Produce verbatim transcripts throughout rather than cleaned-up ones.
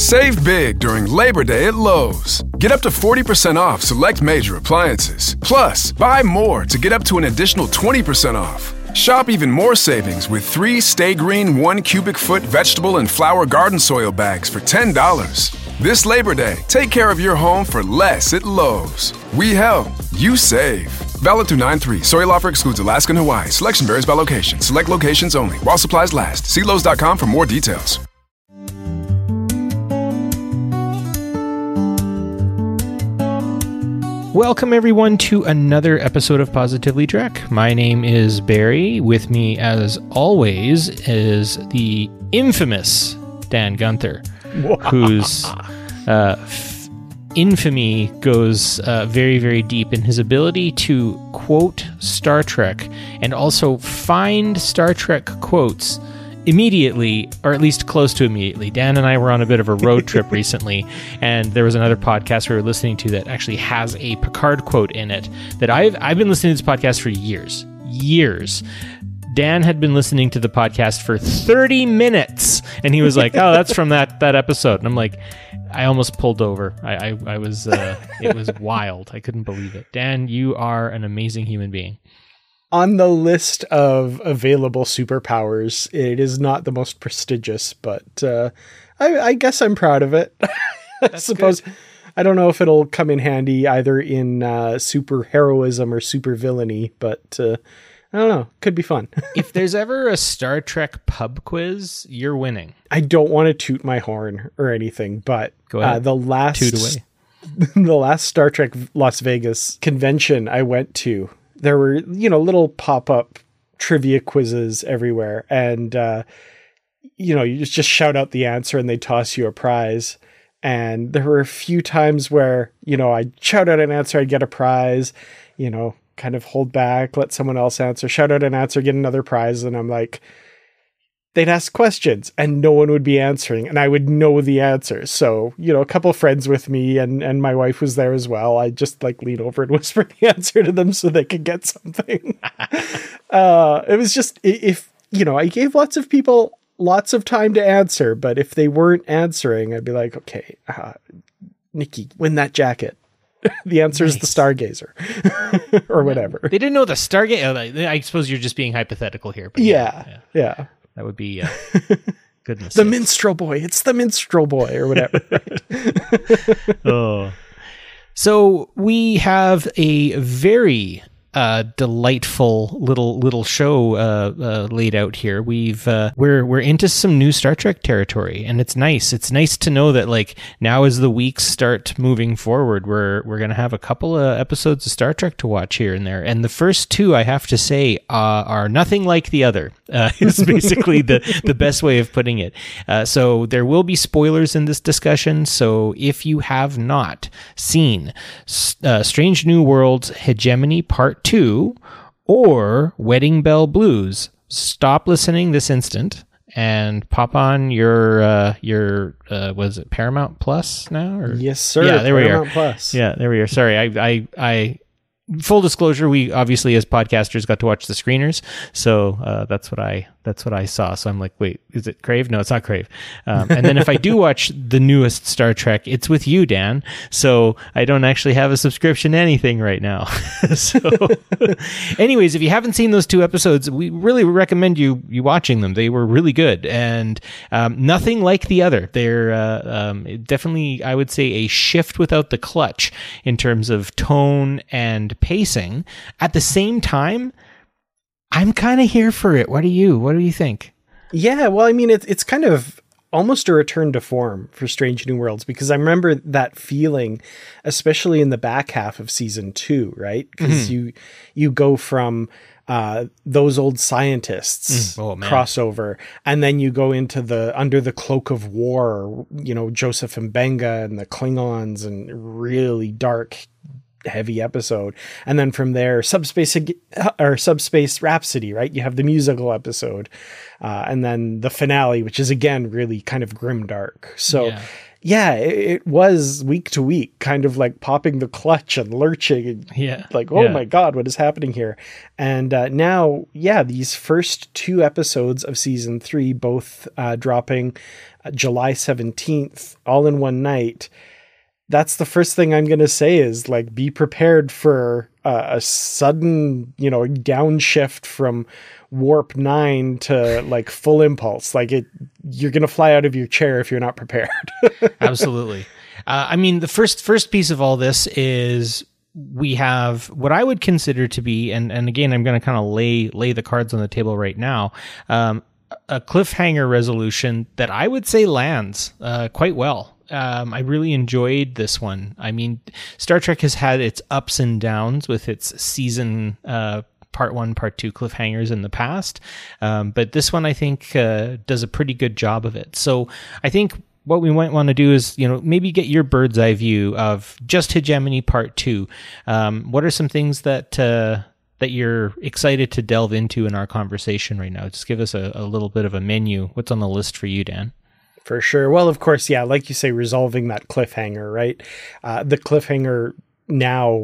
Save big during Labor Day at Lowe's. Get up to forty percent off select major appliances. Plus, buy more to get up to an additional twenty percent off. Shop even more savings with three Stay Green one cubic foot vegetable and flower garden soil bags for ten dollars. This Labor Day, take care of your home for less at Lowe's. We help, you save. Valid through nine three. Soil offer excludes Alaska and Hawaii. Selection varies by location. Select locations only. While supplies last. See Lowe's dot com for more details. Welcome, everyone, to another episode of Positively Trek. My name is Barry. With me, as always, is the infamous Dan Gunther, whose uh, f- infamy goes uh, very, very deep in his ability to quote Star Trek and also find Star Trek quotes immediately, or at least close to immediately. Dan and I were on a bit of a road trip recently, and there was another podcast we were listening to that actually has a Picard quote in it that I've I've been listening to this podcast for years, years. Dan had been listening to the podcast for thirty minutes, and he was like, "Oh, that's from that that episode." And I'm like, I almost pulled over. I I, I was uh, it was wild. I couldn't believe it. Dan, you are an amazing human being. On the list of available superpowers, it is not the most prestigious, but uh, I, I guess I'm proud of it. I suppose. Good. I don't know if it'll come in handy either in uh, super heroism or super villainy, but uh, I don't know. Could be fun. If there's ever a Star Trek pub quiz, you're winning. I don't want to toot my horn or anything, but Go ahead. Uh, the last toot away. the last Star Trek Las Vegas convention I went to, there were, you know, little pop-up trivia quizzes everywhere. And, uh, you know, you just, just shout out the answer and they toss you a prize. And there were a few times where, you know, I'd shout out an answer, I'd get a prize, you know, kind of hold back, let someone else answer, shout out an answer, get another prize. And I'm like, they'd ask questions and no one would be answering and I would know the answer. So, you know, a couple of friends with me and, and my wife was there as well. I just like lean over and whisper the answer to them so they could get something. uh, it was just, if, you know, I gave lots of people lots of time to answer, but if they weren't answering, I'd be like, okay, uh, Nikki, win that jacket. The answer is nice. The Stargazer or whatever. They didn't know the Stargazer. I suppose you're just being hypothetical here. But yeah, yeah. yeah. That would be uh, goodness. The sakes. Minstrel Boy. It's the Minstrel Boy or whatever. Right? Oh. So we have a very uh, delightful little little show uh, uh, laid out here. We've uh, we're we're into some new Star Trek territory, and it's nice. It's nice to know that like now as the weeks start moving forward, we're we're gonna have a couple of episodes of Star Trek to watch here and there. And the first two, I have to say, uh, are nothing like the other. Uh, is basically the the best way of putting it. Uh, so there will be spoilers in this discussion. So if you have not seen uh, Strange New Worlds Hegemony Part Two or Wedding Bell Blues, stop listening this instant and pop on your uh, your uh, was it Paramount Plus now? Or? Yes, sir. Yeah, there Paramount we are. Plus. Yeah, there we are. Sorry, I I I. Full disclosure, we obviously as podcasters got to watch the screeners, so uh, that's what I that's what I saw. So I'm like, wait, is it Crave? No, it's not Crave. Um, and then if I do watch the newest Star Trek, it's with you, Dan. So I don't actually have a subscription to anything right now. So, anyways, if you haven't seen those two episodes, we really recommend you you watching them. They were really good and um, nothing like the other. They're uh, um, definitely, I would say, a shift without the clutch in terms of tone and pacing. At the same time, I'm kind of here for it. What do you? What do you think? Yeah, well, I mean, it's it's kind of almost a return to form for Strange New Worlds, because I remember that feeling, especially in the back half of season two, right? Because mm-hmm. you you go from uh, those old scientists mm. oh, crossover, and then you go into the Under the Cloak of War, you know, Joseph Mbenga and the Klingons, and really dark heavy episode. And then from there, Subspace or Subspace Rhapsody, right? You have the musical episode. Uh, and then the finale, which is again, really kind of grimdark. So yeah, yeah it, it was week to week, kind of like popping the clutch and lurching and yeah. like, oh yeah. my God, what is happening here? And uh, now, yeah, these first two episodes of season three, both uh, dropping uh, July seventeenth, all in one night. That's the first thing I'm going to say is like, be prepared for uh, a sudden, you know, downshift from warp nine to like full impulse. Like it, you're going to fly out of your chair if you're not prepared. Absolutely. Uh, I mean, the first, first piece of all this is we have what I would consider to be, and, and again, I'm going to kind of lay, lay the cards on the table right now. Um, a cliffhanger resolution that I would say lands uh, quite well. Um, I really enjoyed this one. I mean, Star Trek has had its ups and downs with its season uh, part one, part two cliffhangers in the past. Um, but this one, I think, uh, does a pretty good job of it. So I think what we might want to do is, you know, maybe get your bird's eye view of just Hegemony part two. Um, what are some things that... Uh, that you're excited to delve into in our conversation right now? Just give us a, a little bit of a menu. What's on the list for you, Dan? For sure. Well, of course, yeah, like you say, resolving that cliffhanger, right? Uh, the cliffhanger now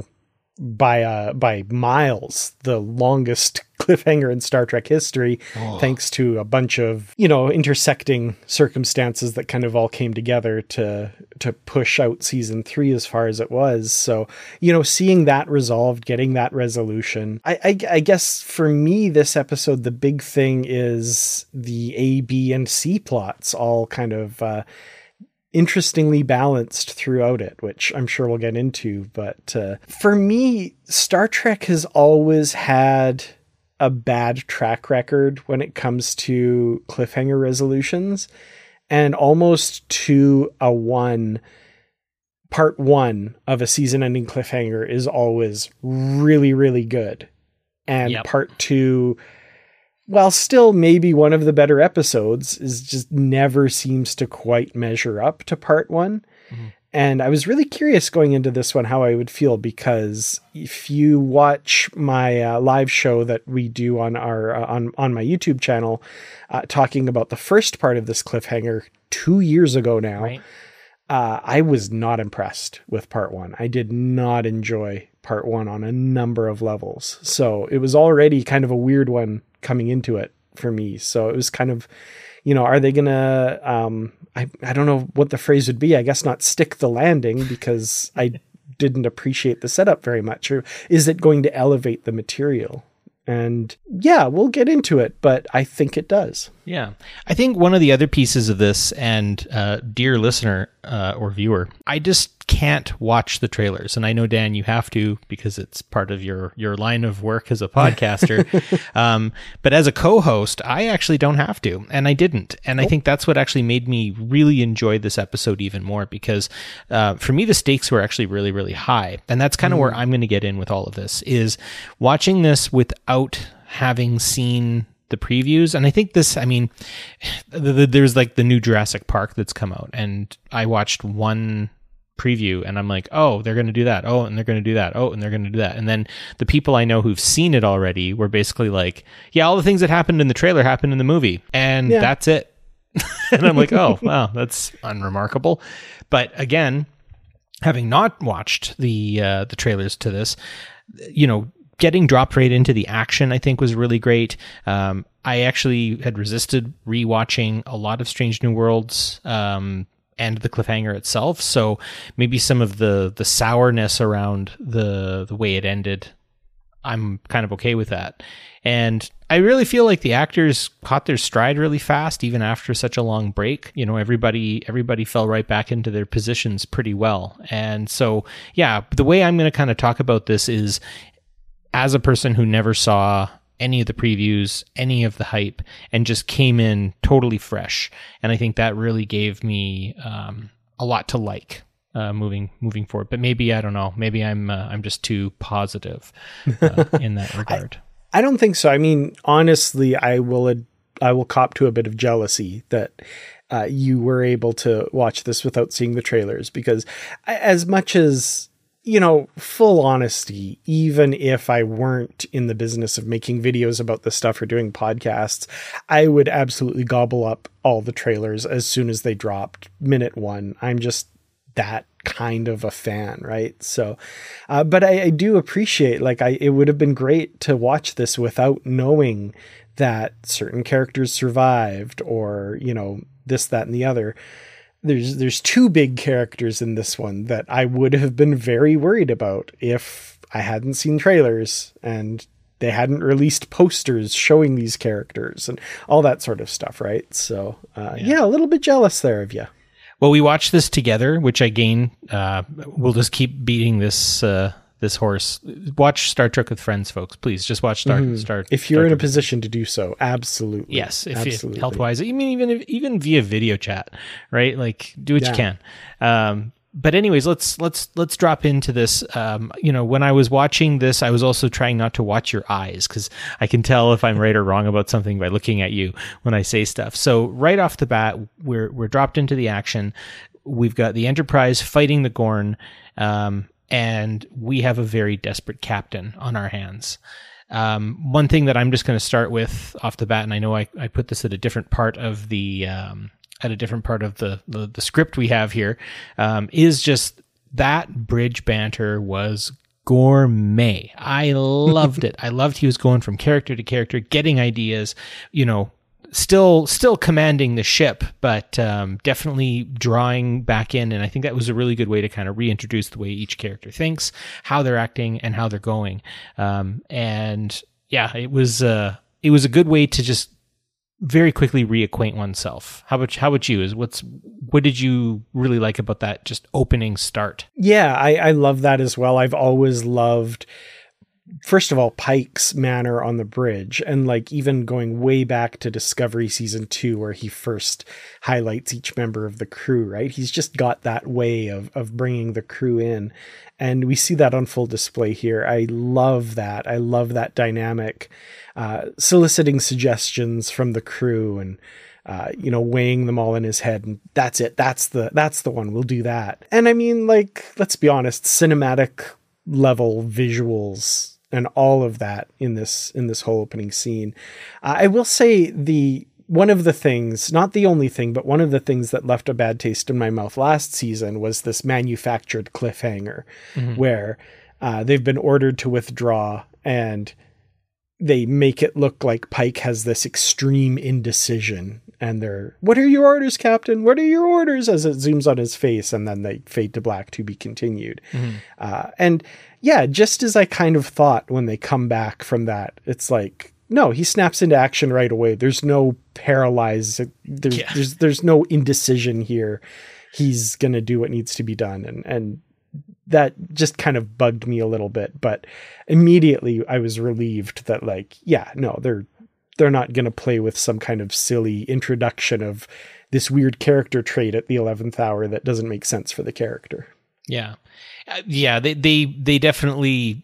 by uh, by miles, the longest cliffhanger in Star Trek history, oh. thanks to a bunch of, you know, intersecting circumstances that kind of all came together to to push out season three as far as it was. So, you know, seeing that resolved, getting that resolution. I, I, I guess for me, this episode, the big thing is the A, B, and C plots all kind of uh, interestingly balanced throughout it, which I'm sure we'll get into. But uh, for me, Star Trek has always had a bad track record when it comes to cliffhanger resolutions, and almost to a one, part one of a season ending cliffhanger is always really, really good. And yep. part two, while still maybe one of the better episodes, is just never seems to quite measure up to part one. Mm-hmm. And I was really curious going into this one how I would feel, because if you watch my uh, live show that we do on our uh, on on my YouTube channel, uh, talking about the first part of this cliffhanger two years ago now, right. uh, I was not impressed with part one. I did not enjoy part one on a number of levels. So it was already kind of a weird one coming into it for me. So it was kind of, you know, are they going to, um, I, I don't know what the phrase would be. I guess not stick the landing, because I didn't appreciate the setup very much. Or is it going to elevate the material? And yeah, we'll get into it, but I think it does. Yeah. I think one of the other pieces of this, and uh, dear listener uh, or viewer, I just can't watch the trailers. And I know, Dan, you have to, because it's part of your, your line of work as a podcaster. um, but as a co-host, I actually don't have to. And I didn't. And oh. I think that's what actually made me really enjoy this episode even more, because uh, for me, the stakes were actually really, really high. And that's kind of mm. where I'm going to get in with all of this, is watching this without having seen the previews. And I think this, I mean, th- th- there's like the new Jurassic Park that's come out, and I watched one preview and I'm like, oh, they're going to do that. Oh, and they're going to do that. Oh, and they're going to do that. And then the people I know who've seen it already were basically like, yeah, all the things that happened in the trailer happened in the movie, and yeah. that's it. And I'm like, oh, wow, that's unremarkable. But again, having not watched the uh, the trailers to this, you know, getting dropped right into the action, I think, was really great. Um, I actually had resisted rewatching a lot of Strange New Worlds um, and the cliffhanger itself. So maybe some of the the sourness around the the way it ended, I'm kind of okay with that. And I really feel like the actors caught their stride really fast, even after such a long break. You know, everybody everybody fell right back into their positions pretty well. And so, yeah, the way I'm going to kind of talk about this is, as a person who never saw any of the previews, any of the hype, and just came in totally fresh. And I think that really gave me um, a lot to like uh, moving moving forward. But maybe, I don't know, maybe I'm uh, I'm just too positive uh, in that regard. I, I don't think so. I mean, honestly, I will ad- I will cop to a bit of jealousy that uh, you were able to watch this without seeing the trailers, because as much as you know, full honesty, even if I weren't in the business of making videos about this stuff or doing podcasts, I would absolutely gobble up all the trailers as soon as they dropped, minute one. I'm just that kind of a fan, right? So, uh, but I, I do appreciate, like, I, it would have been great to watch this without knowing that certain characters survived or, you know, this, that, and the other. There's, there's two big characters in this one that I would have been very worried about if I hadn't seen trailers and they hadn't released posters showing these characters and all that sort of stuff, right? So, uh, yeah. yeah, a little bit jealous there of you. Well, we watched this together, which again, uh, we'll just keep beating this uh, this horse. Watch Star Trek with friends, folks. Please just watch Star mm-hmm. Star. If you're Star in Trek a position to do so, absolutely. Yes, if absolutely. health wise, I mean, even if, even via video chat, right? Like, do what yeah. you can. Um, but anyways, let's let's let's drop into this. Um, you know, when I was watching this, I was also trying not to watch your eyes because I can tell if I'm right or wrong about something by looking at you when I say stuff. So right off the bat, we're we're dropped into the action. We've got the Enterprise fighting the Gorn, um, and we have a very desperate captain on our hands. Um, one thing that I'm just going to start with off the bat, and I know I, I put this at a different part of the um, at a different part of the the, the script we have here, um, is just that bridge banter was gourmet. I loved it. I loved he was going from character to character, getting ideas, you know. Still, still commanding the ship, but um, definitely drawing back in. And I think that was a really good way to kind of reintroduce the way each character thinks, how they're acting, and how they're going. Um, and yeah, it was uh, it was a good way to just very quickly reacquaint oneself. How about how about you? Is what's what did you really like about that just opening start? Yeah, I, I love that as well. I've always loved, first of all, Pike's manner on the bridge, and like even going way back to Discovery season two, where he first highlights each member of the crew, right? He's just got that way of, of bringing the crew in, and we see that on full display here. I love that. I love that dynamic, uh, soliciting suggestions from the crew and, uh, you know, weighing them all in his head. And that's it. That's the, that's the one. We'll do that. And I mean, like, let's be honest, cinematic level visuals and all of that in this in this whole opening scene. Uh, I will say the one of the things, not the only thing, but one of the things that left a bad taste in my mouth last season was this manufactured cliffhanger, mm-hmm. where uh, they've been ordered to withdraw and they make it look like Pike has this extreme indecision. And they're, what are your orders, Captain? What are your orders? As it zooms on his face, and then they fade to black, to be continued. Mm-hmm. Uh, and yeah, just as I kind of thought when they come back from that, it's like, no, he snaps into action right away. There's no paralyzed, there's, yeah. there's, there's no indecision here. He's going to do what needs to be done. And, and that just kind of bugged me a little bit, but immediately I was relieved that, like, yeah, no, they're, they're not going to play with some kind of silly introduction of this weird character trait at the eleventh hour that doesn't make sense for the character. Yeah. Uh, yeah. They, they, they definitely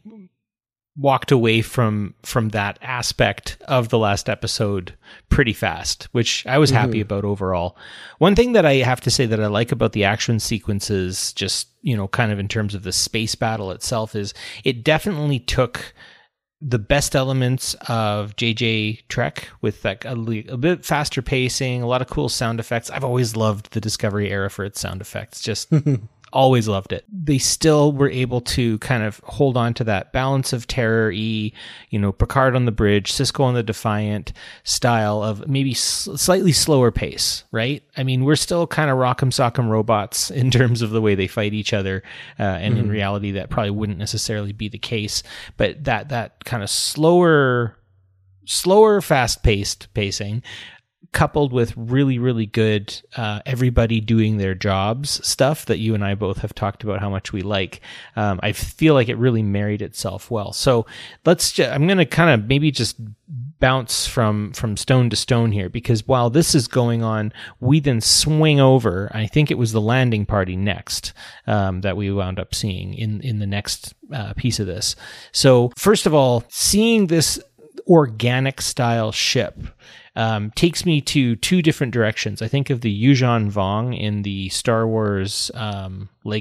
walked away from, from that aspect of the last episode pretty fast, which I was mm-hmm. happy about overall. One thing that I have to say that I like about the action sequences, just, you know, kind of in terms of the space battle itself, is it definitely took the best elements of J J Trek with like a, a bit faster pacing, a lot of cool sound effects. I've always loved the Discovery era for its sound effects. Just always loved it. They still were able to kind of hold on to that balance of terror-y, you know, Picard on the bridge, Sisko on the Defiant style of maybe s- slightly slower pace, right? I mean, we're still kind of rock'em sock'em robots in terms of the way they fight each other. Uh, and mm-hmm. in reality, that probably wouldn't necessarily be the case. But that, that kind of slower, slower, fast-paced pacing, coupled with really, really good uh, everybody doing their jobs stuff that you and I both have talked about how much we like. Um, I feel like it really married itself well. So let's. Ju- I'm going to kind of maybe just bounce from from stone to stone here, because while this is going on, we then swing over. I think it was the landing party next um, that we wound up seeing in in the next uh, piece of this. So first of all, seeing this organic style ship Um, takes me to two different directions. I think of the Yuuzhan Vong in the Star Wars um, like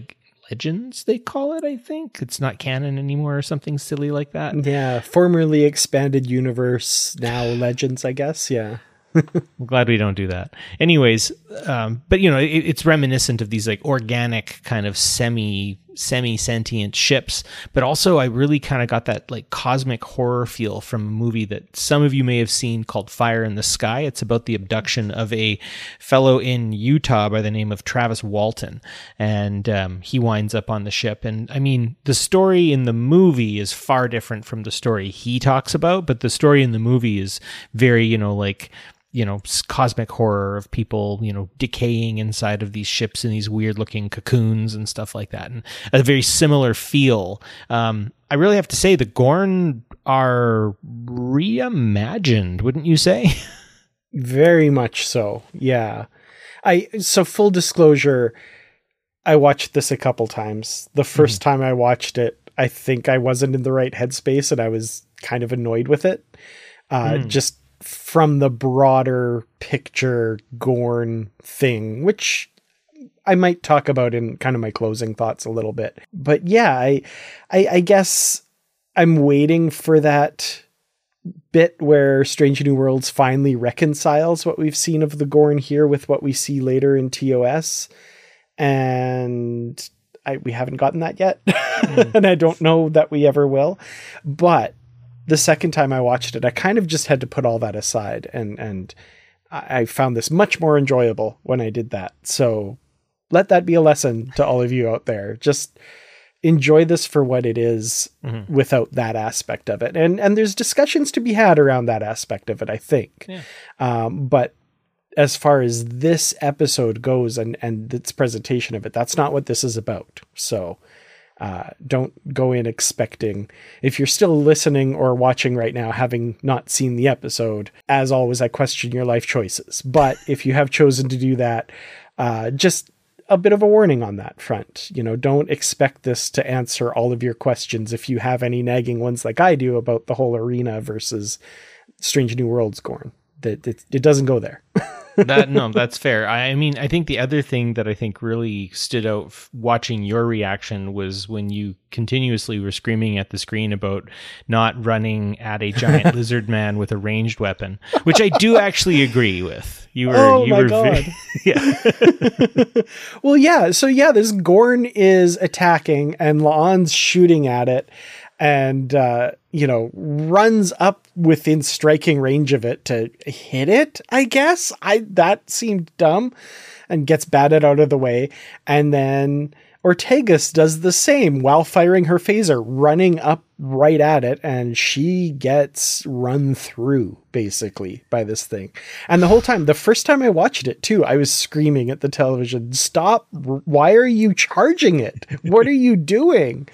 Legends, they call it, I think. It's not canon anymore or something silly like that. Yeah, formerly expanded universe, now Legends, I guess. Yeah. I'm glad we don't do that. Anyways, um, but you know, it, it's reminiscent of these like organic kind of semi semi sentient ships. But also, I really kind of got that like cosmic horror feel from a movie that some of you may have seen called Fire in the Sky. It's about the abduction of a fellow in Utah by the name of Travis Walton, and um, he winds up on the ship. And I mean, the story in the movie is far different from the story he talks about, but the story in the movie is very, you know, like, you know, cosmic horror of people, you know, decaying inside of these ships in these weird looking cocoons and stuff like that. And a very similar feel. Um, I really have to say the Gorn are reimagined, wouldn't you say? Very much so. Yeah. I, so full disclosure, I watched this a couple times. The first mm. time I watched it, I think I wasn't in the right headspace and I was kind of annoyed with it. Uh, mm. Just from the broader picture Gorn thing, which I might talk about in kind of my closing thoughts a little bit. But yeah, I, I, I guess I'm waiting for that bit where Strange New Worlds finally reconciles what we've seen of the Gorn here with what we see later in T O S. And I, we haven't gotten that yet. Mm. And I don't know that we ever will. But the second time I watched it, I kind of just had to put all that aside, and and I found this much more enjoyable when I did that. So let that be a lesson to all of you out there. Just enjoy this for what it is, mm-hmm. without that aspect of it. And and there's discussions to be had around that aspect of it, I think. Yeah. Um, but as far as this episode goes and, and its presentation of it, that's not what this is about. So Uh, don't go in expecting, if you're still listening or watching right now, having not seen the episode, as always, I question your life choices. But if you have chosen to do that, uh, just a bit of a warning on that front. You know, don't expect this to answer all of your questions if you have any nagging ones like I do about the whole Arena versus Strange New Worlds Gorn. That it, it doesn't go there. that no, that's fair. I mean, I think the other thing that I think really stood out f- watching your reaction was when you continuously were screaming at the screen about not running at a giant lizard man with a ranged weapon, which I do actually agree with. You were, oh you my were god! Very, yeah. Well, yeah. So yeah, this Gorn is attacking, and La'an's shooting at it. And, uh, you know, runs up within striking range of it to hit it, I guess. I that seemed dumb, and gets batted out of the way. And then Ortegas does the same while firing her phaser, running up right at it. And she gets run through, basically, by this thing. And the whole time, the first time I watched it, too, I was screaming at the television, "Stop! Why are you charging it? What are you doing?"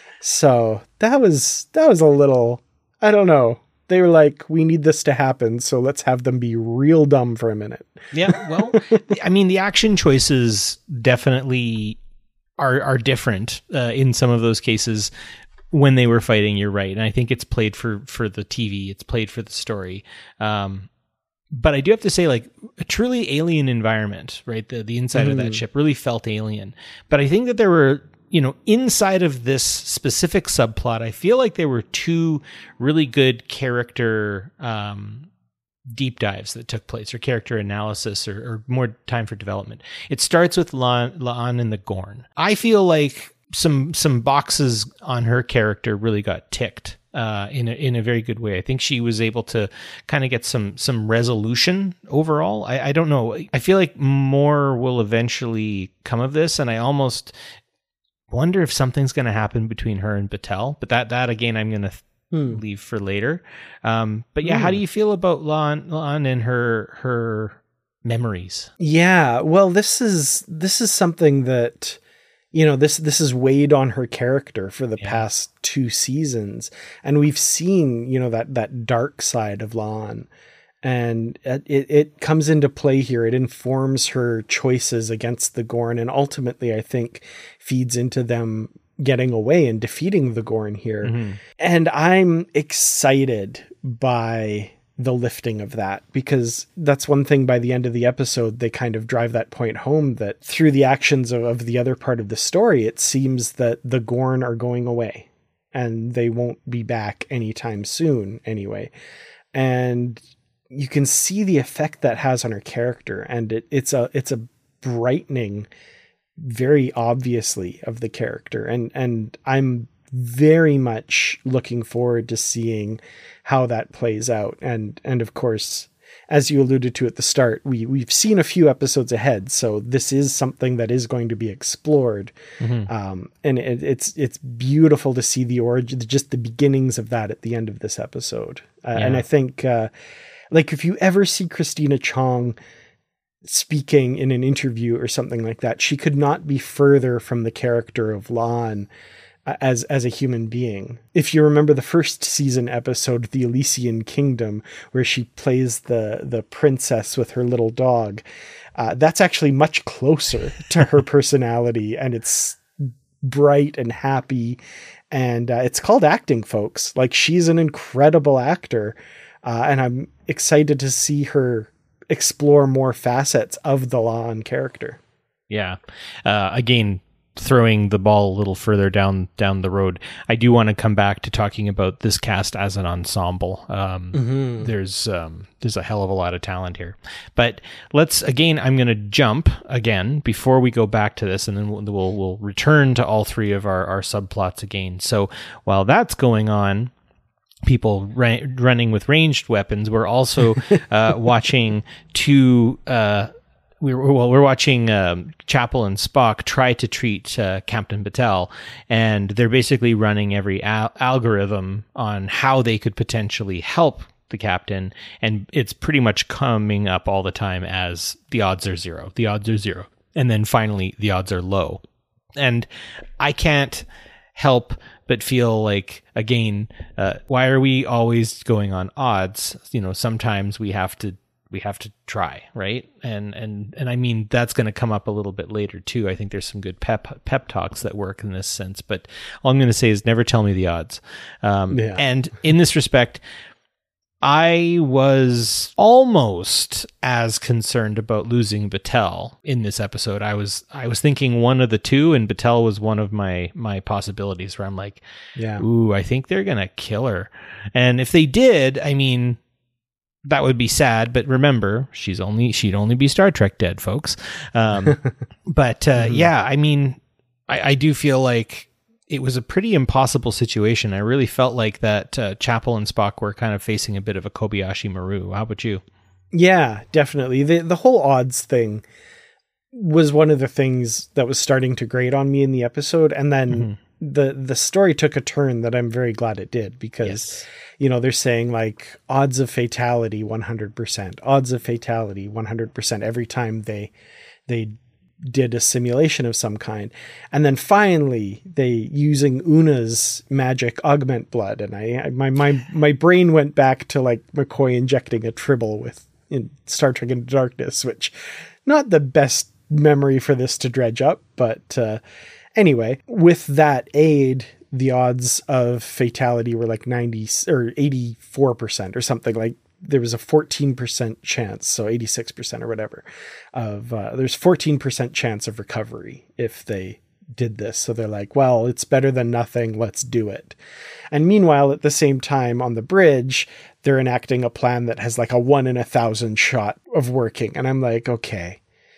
So that was, that was a little, I don't know. They were like, we need this to happen, so let's have them be real dumb for a minute. Yeah, well, I mean, the action choices definitely are are different uh, in some of those cases when they were fighting, you're right. And I think it's played for, for the T V, it's played for the story. Um, but I do have to say, like, a truly alien environment, right? The, the inside mm. of that ship really felt alien. But I think that there were, you know, inside of this specific subplot, I feel like there were two really good character um, deep dives that took place, or character analysis, or, or more time for development. It starts with La'an, La'an and the Gorn. I feel like some some boxes on her character really got ticked uh, in a, in a very good way. I think she was able to kind of get some some resolution overall. I, I don't know. I feel like more will eventually come of this, and I almost wonder if something's going to happen between her and Batel, but that, that again, I'm going to th- hmm. leave for later. Um, but yeah, hmm. how do you feel about La'an, La'an and her, her memories? Yeah, well, this is, this is something that, you know, this, this has weighed on her character for the yeah. past two seasons. And we've seen, you know, that, that dark side of La'an. And it, it comes into play here. It informs her choices against the Gorn, and ultimately, I think, feeds into them getting away and defeating the Gorn here. Mm-hmm. And I'm excited by the lifting of that, because that's one thing by the end of the episode, they kind of drive that point home that through the actions of, of the other part of the story, it seems that the Gorn are going away and they won't be back anytime soon anyway. And you can see the effect that has on her character. And it, it's a, it's a brightening very obviously of the character. And, and I'm very much looking forward to seeing how that plays out. And, and of course, as you alluded to at the start, we, we've seen a few episodes ahead. So this is something that is going to be explored. Mm-hmm. Um, and it, it's, it's beautiful to see the origin, just the beginnings of that at the end of this episode. Uh, yeah. And I think, uh, like if you ever see Christina Chong speaking in an interview or something like that, she could not be further from the character of La'an as as a human being. If you remember the first season episode, The Elysian Kingdom, where she plays the the princess with her little dog, uh, that's actually much closer to her personality, and it's bright and happy, and uh, it's called acting, folks. Like, she's an incredible actor, uh, and I'm excited to see her explore more facets of the La'an character. Yeah. Uh, again, throwing the ball a little further down down the road, I do want to come back to talking about this cast as an ensemble. Um, mm-hmm. There's um, there's a hell of a lot of talent here. But let's, again, I'm going to jump again before we go back to this, and then we'll we'll, we'll return to all three of our, our subplots again. So while that's going on, people ra- running with ranged weapons, we're also uh, watching two... Uh, We're, well, we're watching um, Chapel and Spock try to treat uh, Captain Batel, and they're basically running every al- algorithm on how they could potentially help the captain, and it's pretty much coming up all the time as the odds are zero, the odds are zero, and then finally the odds are low. And I can't help but feel like, again, uh, why are we always going on odds? You know, sometimes we have to we have to try, right? And, and, and I mean, that's going to come up a little bit later too. I think there's some good pep, pep talks that work in this sense, but all I'm going to say is never tell me the odds. Um, yeah. And in this respect, I was almost as concerned about losing Batel in this episode. I was, I was thinking one of the two, and Batel was one of my, my possibilities where I'm like, yeah, ooh, I think they're going to kill her. And if they did, I mean, that would be sad, but remember, she's only she'd only be Star Trek dead, folks. Um, but uh, mm-hmm. yeah, I mean, I, I do feel like it was a pretty impossible situation. I really felt like that uh, Chapel and Spock were kind of facing a bit of a Kobayashi Maru. How about you? Yeah, definitely. The the whole odds thing was one of the things that was starting to grate on me in the episode, and then mm-hmm. the the story took a turn that I'm very glad it did, because yes. you know, they're saying like odds of fatality one hundred percent, odds of fatality one hundred percent every time they they did a simulation of some kind. And then finally they, using Una's magic, augment blood, and I, I my my my brain went back to like McCoy injecting a Tribble with in Star Trek Into Darkness, which not the best memory for this to dredge up, but uh anyway, with that aid, the odds of fatality were like ninety or eighty-four percent or something. Like, there was a fourteen percent chance, so eighty-six percent or whatever of, uh, there's fourteen percent chance of recovery if they did this. So they're like, well, it's better than nothing. Let's do it. And meanwhile, at the same time on the bridge, they're enacting a plan that has like a one in a thousand shot of working. And I'm like, okay,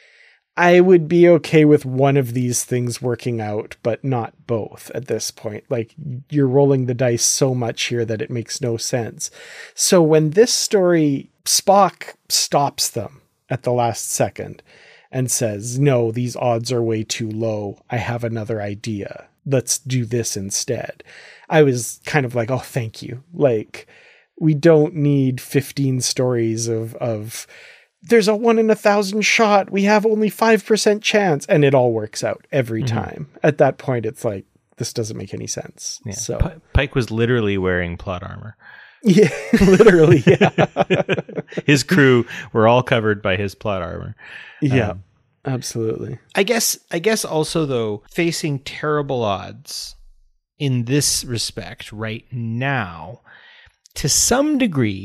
I would be okay with one of these things working out, but not both at this point. Like, you're rolling the dice so much here that it makes no sense. So when this story, Spock stops them at the last second and says, no, these odds are way too low. I have another idea. Let's do this instead. I was kind of like, oh, thank you. Like, we don't need fifteen stories of, of, there's a one in a thousand shot. We have only five percent chance. And it all works out every mm-hmm. time. At that point, it's like, this doesn't make any sense. Yeah. So P- Pike was literally wearing plot armor. Yeah, literally. Yeah. His crew were all covered by his plot armor. Yeah, um, absolutely. I guess, I guess also though, facing terrible odds in this respect right now, to some degree,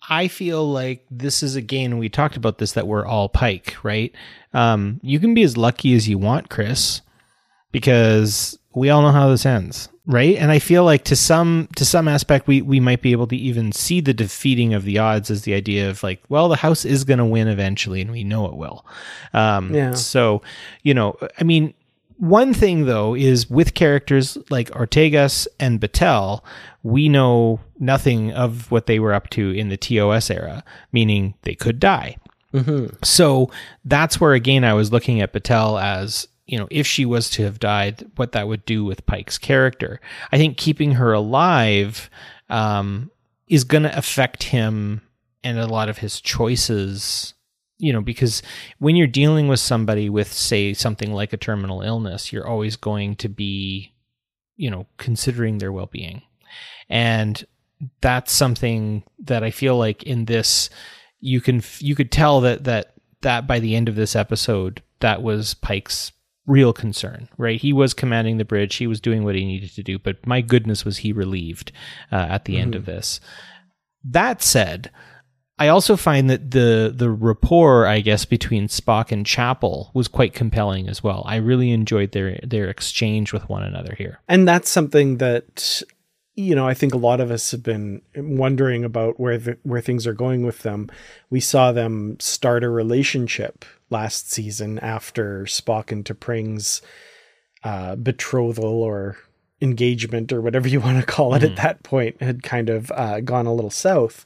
I feel like this is, again, we talked about this, that we're all Pike, right? Um, you can be as lucky as you want, Chris, because we all know how this ends, right? And I feel like to some to some aspect, we we might be able to even see the defeating of the odds as the idea of like, well, the house is going to win eventually, and we know it will. Um, Yeah. So, you know, I mean, one thing though is with characters like Ortegas and Batel, we know nothing of what they were up to in the T O S era, meaning they could die. Mm-hmm. So that's where, again, I was looking at Batel as, you know, if she was to have died, what that would do with Pike's character. I think keeping her alive um, is going to affect him and a lot of his choices, you know, because when you're dealing with somebody with, say, something like a terminal illness, you're always going to be, you know, considering their well-being. And that's something that I feel like in this, you can, you could tell that, that, that by the end of this episode, that was Pike's real concern, right? He was commanding the bridge. He was doing what he needed to do, but my goodness, was he relieved uh, at the mm-hmm. end of this. That said, I also find that the the rapport, I guess, between Spock and Chapel was quite compelling as well. I really enjoyed their their exchange with one another here. And that's something that, you know, I think a lot of us have been wondering about where the, where things are going with them. We saw them start a relationship last season after Spock and T'Pring's uh, betrothal or engagement or whatever you want to call it mm. at that point had kind of uh, gone a little south.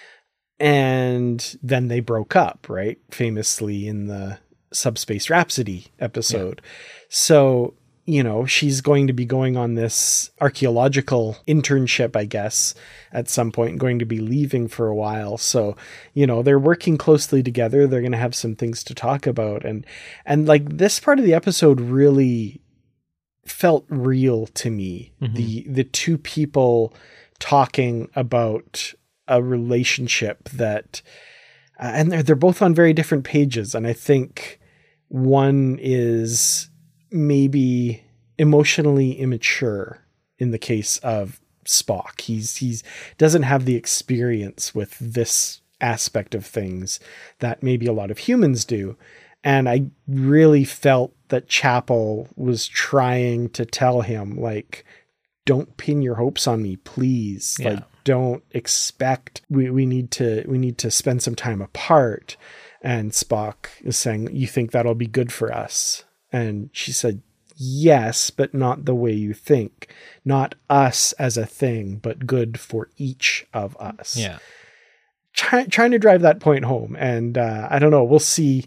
And then they broke up, right? Famously in the Subspace Rhapsody episode. Yeah. So, you know, she's going to be going on this archaeological internship, I guess, at some point, going to be leaving for a while. So, you know, they're working closely together. They're going to have some things to talk about. And, and like this part of the episode really felt real to me. Mm-hmm. The, the two people talking about a relationship that, uh, and they're, they're both on very different pages. And I think one is maybe emotionally immature in the case of Spock. He's, he's doesn't have the experience with this aspect of things that maybe a lot of humans do. And I really felt that Chapel was trying to tell him, like, don't pin your hopes on me, please. Yeah. Like, don't expect we, we need to we need to spend some time apart. And Spock is saying, you think that'll be good for us? And she said, yes, but not the way you think. Not us as a thing, but good for each of us. Yeah. Try, trying to drive that point home. And uh, I don't know, we'll see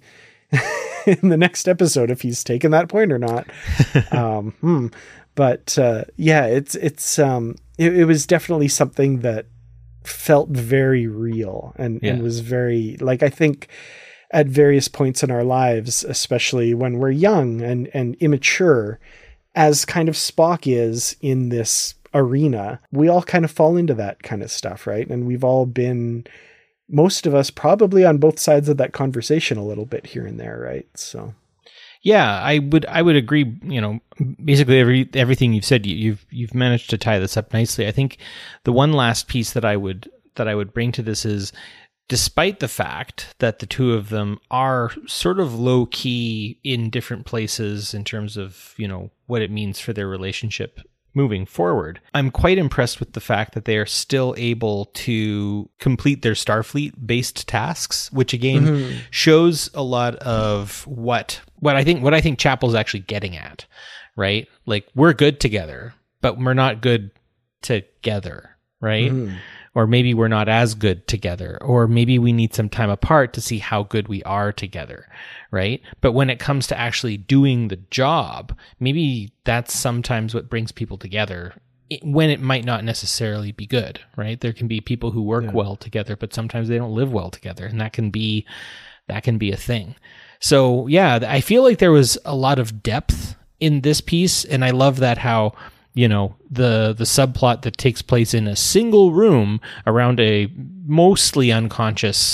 in the next episode if he's taken that point or not. um, hmm. But uh, yeah, it's it's um, it, it was definitely something that felt very real and, yeah. and was very, like, I think at various points in our lives, especially when we're young and, and immature, as kind of Spock is in this arena, we all kind of fall into that kind of stuff, right? And we've all been, most of us probably on both sides of that conversation a little bit here and there, right? So... Yeah, I would I would agree, you know, basically every everything you've said, you, you've you've managed to tie this up nicely. I think the one last piece that I would that I would bring to this is, despite the fact that the two of them are sort of low key in different places in terms of, you know, what it means for their relationship moving forward, I'm quite impressed with the fact that they are still able to complete their Starfleet-based tasks, which again mm-hmm. shows a lot of what what I think what I think Chapel's actually getting at, right? Like, we're good together, but we're not good together, right? Mm-hmm. Or maybe we're not as good together, or maybe we need some time apart to see how good we are together, right? But when it comes to actually doing the job, maybe that's sometimes what brings people together when it might not necessarily be good, right? There can be people who work yeah. well together, but sometimes they don't live well together, and that can be that can be a thing. So yeah, I feel like there was a lot of depth in this piece, and I love that how, you know, the the subplot that takes place in a single room around a mostly unconscious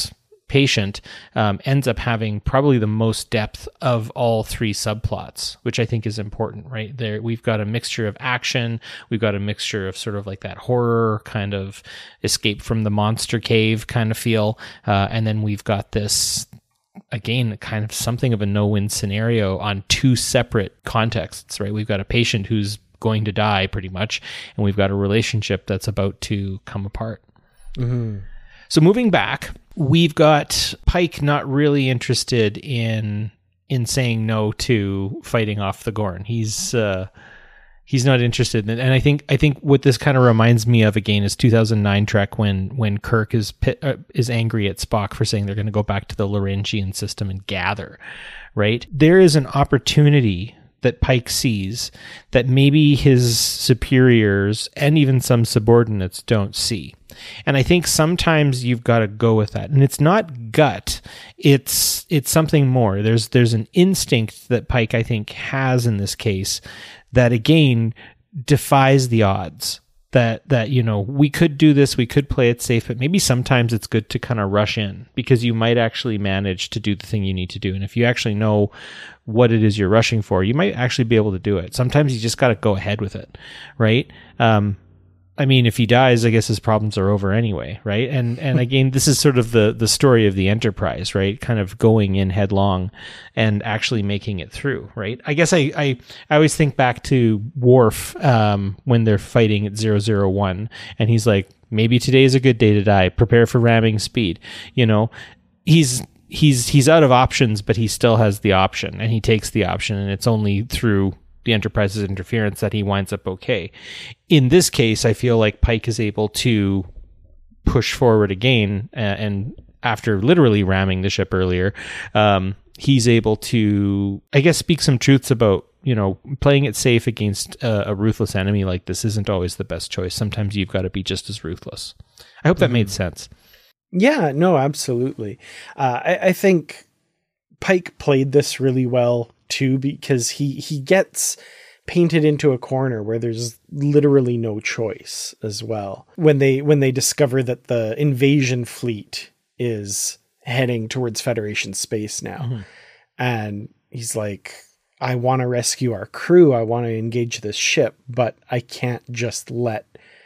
patient um, ends up having probably the most depth of all three subplots, which I think is important, right? There, we've got a mixture of action, we've got a mixture of sort of like that horror kind of escape from the monster cave kind of feel, uh, and then we've got this, again, kind of something of a no-win scenario on two separate contexts, right? We've got a patient who's going to die pretty much, and we've got a relationship that's about to come apart. Mm-hmm. So moving back, we've got Pike not really interested in in saying no to fighting off the Gorn. He's uh, he's not interested, in, and I think I think what this kind of reminds me of again is two thousand nine Trek when when Kirk is pit, uh, is angry at Spock for saying they're going to go back to the Laurentian system and gather. Right, there is an opportunity that Pike sees that maybe his superiors and even some subordinates don't see. And I think sometimes you've got to go with that. And it's not gut. It's it's something more. There's there's an instinct that Pike, I think, has in this case that, again, defies the odds. That, that you know, we could do this, we could play it safe, but maybe sometimes it's good to kind of rush in because you might actually manage to do the thing you need to do. And if you actually know what it is you're rushing for, you might actually be able to do it. Sometimes you just got to go ahead with it, right? Um, I mean, if he dies, I guess his problems are over anyway, right? And and again, this is sort of the the story of the Enterprise, right? Kind of going in headlong and actually making it through, right? I guess I I, I always think back to Worf um, when they're fighting at zero zero one, and he's like, maybe today is a good day to die. Prepare for ramming speed. You know, he's he's he's out of options, but he still has the option, and he takes the option, and it's only through the Enterprise's interference that he winds up okay. In this case, I feel like Pike is able to push forward again, uh, and after literally ramming the ship earlier, um, he's able to, I guess, speak some truths about, you know, playing it safe against uh, a ruthless enemy like this isn't always the best choice. Sometimes you've got to be just as ruthless. I hope that mm-hmm. made sense. Yeah, no, absolutely. Uh, I, I think Pike played this really well too, because he he gets painted into a corner where there's literally no choice as well. When they when they discover that the invasion fleet is heading towards Federation space now, mm-hmm. and he's like, I want to rescue our crew, I want to engage this ship, but I can't just let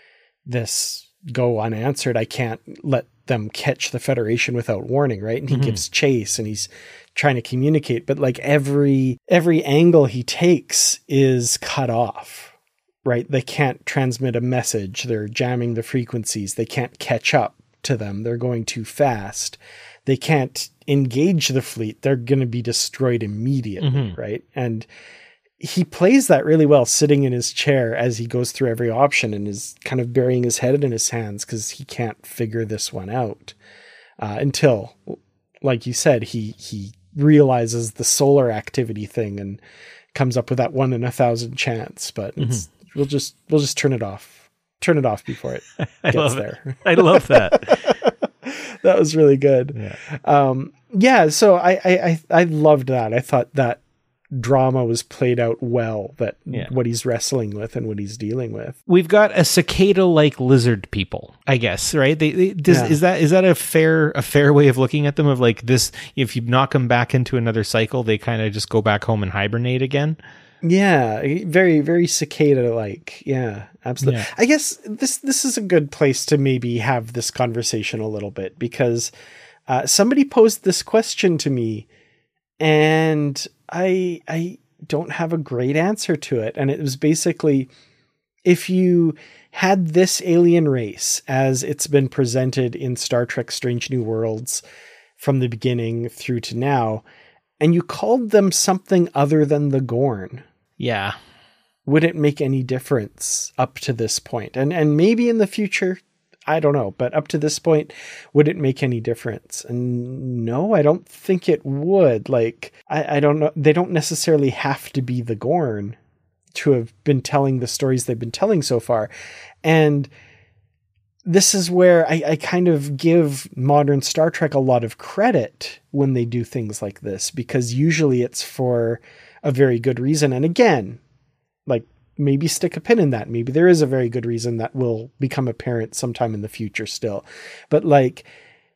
this go unanswered. I can't let them catch the Federation without warning, right? And he mm-hmm. gives chase, and he's trying to communicate, but like every every angle he takes is cut off, right? They can't transmit a message. They're jamming the frequencies. They can't catch up to them. They're going too fast. They can't engage the fleet. They're going to be destroyed immediately, mm-hmm. right? And he plays that really well, sitting in his chair as he goes through every option and is kind of burying his head in his hands because he can't figure this one out uh, until, like you said, he he realizes the solar activity thing and comes up with that one in a thousand chance. But it's, mm-hmm. we'll just we'll just turn it off, turn it off before it I gets love there. It. I love that. That was really good. Yeah. Um, yeah. So I, I I I loved that. I thought that drama was played out well, that yeah. what he's wrestling with and what he's dealing with. We've got a cicada-like lizard people, I guess, right? They, they does, yeah. is that is that a fair a fair way of looking at them? Of like this, if you knock them back into another cycle, they kind of just go back home and hibernate again. Yeah, very very cicada-like. Yeah, absolutely. Yeah. I guess this this is a good place to maybe have this conversation a little bit, because uh, somebody posed this question to me, and I I don't have a great answer to it. And it was basically, if you had this alien race as it's been presented in Star Trek Strange New Worlds from the beginning through to now, and you called them something other than the Gorn, yeah, would it make any difference up to this point? And and maybe in the future, I don't know, but up to this point, would it make any difference? And no, I don't think it would. Like, I, I don't know. They don't necessarily have to be the Gorn to have been telling the stories they've been telling so far. And this is where I, I kind of give modern Star Trek a lot of credit when they do things like this, because usually it's for a very good reason. And again, like, maybe stick a pin in that. Maybe there is a very good reason that will become apparent sometime in the future still. But like,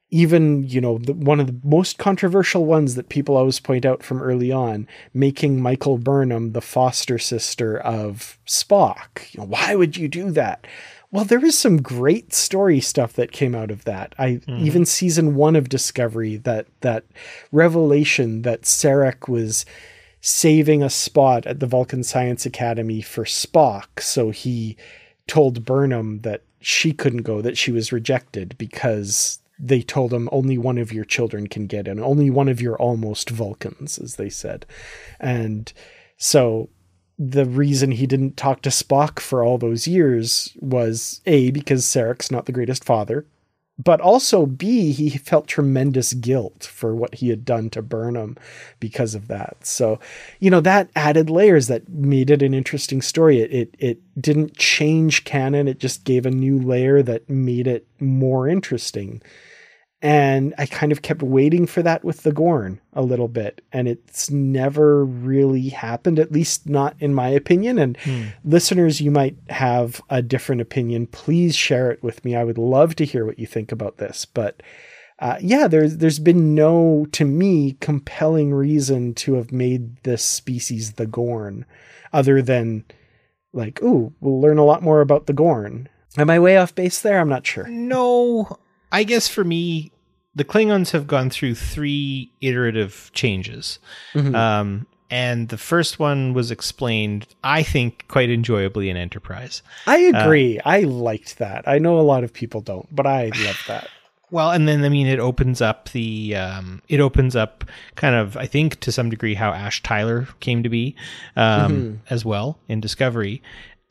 even, you know, the, one of the most controversial ones that people always point out from early on, making Michael Burnham the foster sister of Spock. You know, why would you do that? Well, there is some great story stuff that came out of that. I mm-hmm. even season one of Discovery, that that revelation that Sarek was saving a spot at the Vulcan Science Academy for Spock, so he told Burnham that she couldn't go, that she was rejected because they told him only one of your children can get in, only one of your almost Vulcans, as they said. And so the reason he didn't talk to Spock for all those years was A, because Sarek's not the greatest father, but also B, he felt tremendous guilt for what he had done to Burnham because of that. So, you know, that added layers that made it an interesting story. It, it, it didn't change canon. It just gave a new layer that made it more interesting. And I kind of kept waiting for that with the Gorn a little bit. And it's never really happened, at least not in my opinion. And hmm. listeners, you might have a different opinion. Please share it with me. I would love to hear what you think about this. But uh, yeah, there's, there's been no, to me, compelling reason to have made this species the Gorn, other than like, ooh, we'll learn a lot more about the Gorn. Am I way off base there? I'm not sure. No. I guess for me, the Klingons have gone through three iterative changes. Mm-hmm. Um, and the first one was explained, I think, quite enjoyably in Enterprise. I agree. Uh, I liked that. I know a lot of people don't, but I love that. Well, and then, I mean, it opens up the, um, it opens up kind of, I think, to some degree, how Ash Tyler came to be um, mm-hmm. as well in Discovery.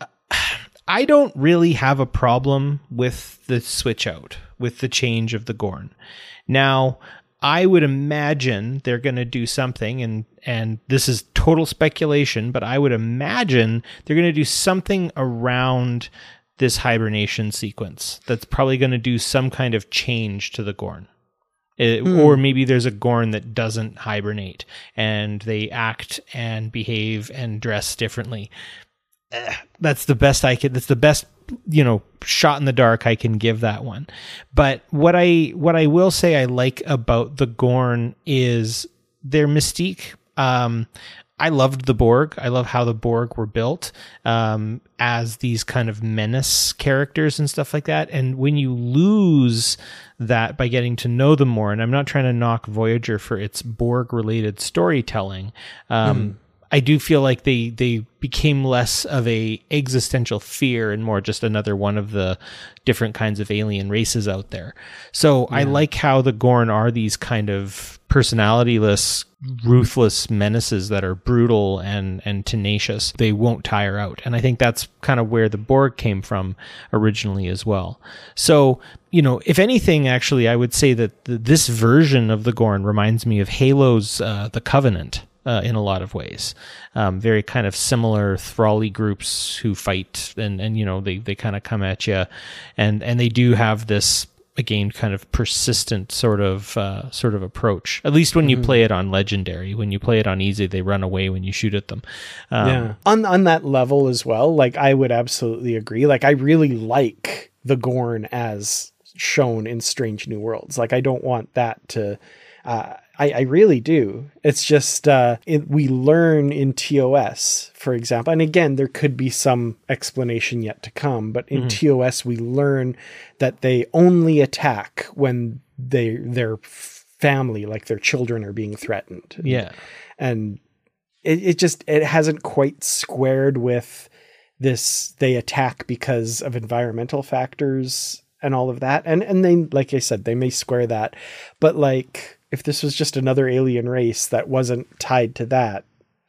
I don't really have a problem with the switch out, with the change of the Gorn. Now, I would imagine they're going to do something, and and this is total speculation, but I would imagine they're going to do something around this hibernation sequence that's probably going to do some kind of change to the Gorn. It, mm. Or maybe there's a Gorn that doesn't hibernate, and they act and behave and dress differently. Uh, that's the best I can, that's the best, you know, shot in the dark I can give that one. But what I, what I will say I like about the Gorn is their mystique. Um, I loved the Borg. I love how the Borg were built, um, as these kind of menace characters and stuff like that. And when you lose that by getting to know them more, and I'm not trying to knock Voyager for its Borg related storytelling, um, mm. I do feel like they, they became less of a existential fear and more just another one of the different kinds of alien races out there. So yeah. I like how the Gorn are these kind of personalityless, ruthless menaces that are brutal and, and tenacious. They won't tire out. And I think that's kind of where the Borg came from originally as well. So, you know, if anything, actually, I would say that the, this version of the Gorn reminds me of Halo's uh, The Covenant. Uh, in a lot of ways, um, very kind of similar thrally groups who fight, and, and you know they, they kind of come at you, and and they do have this again kind of persistent sort of uh, sort of approach. At least when mm-hmm. you play it on Legendary, when you play it on Easy, they run away when you shoot at them. Um, yeah, on on that level as well. Like I would absolutely agree. Like I really like the Gorn as shown in Strange New Worlds. Like I don't want that to. Uh, I, I really do. It's just uh, it, we learn in T O S, for example, and again, there could be some explanation yet to come, but in mm-hmm. T O S, we learn that they only attack when they their family, like their children, are being threatened. And, yeah. And it, it just, it hasn't quite squared with this, they attack because of environmental factors and all of that. And, and they, like I said, they may square that, but like, if this was just another alien race that wasn't tied to that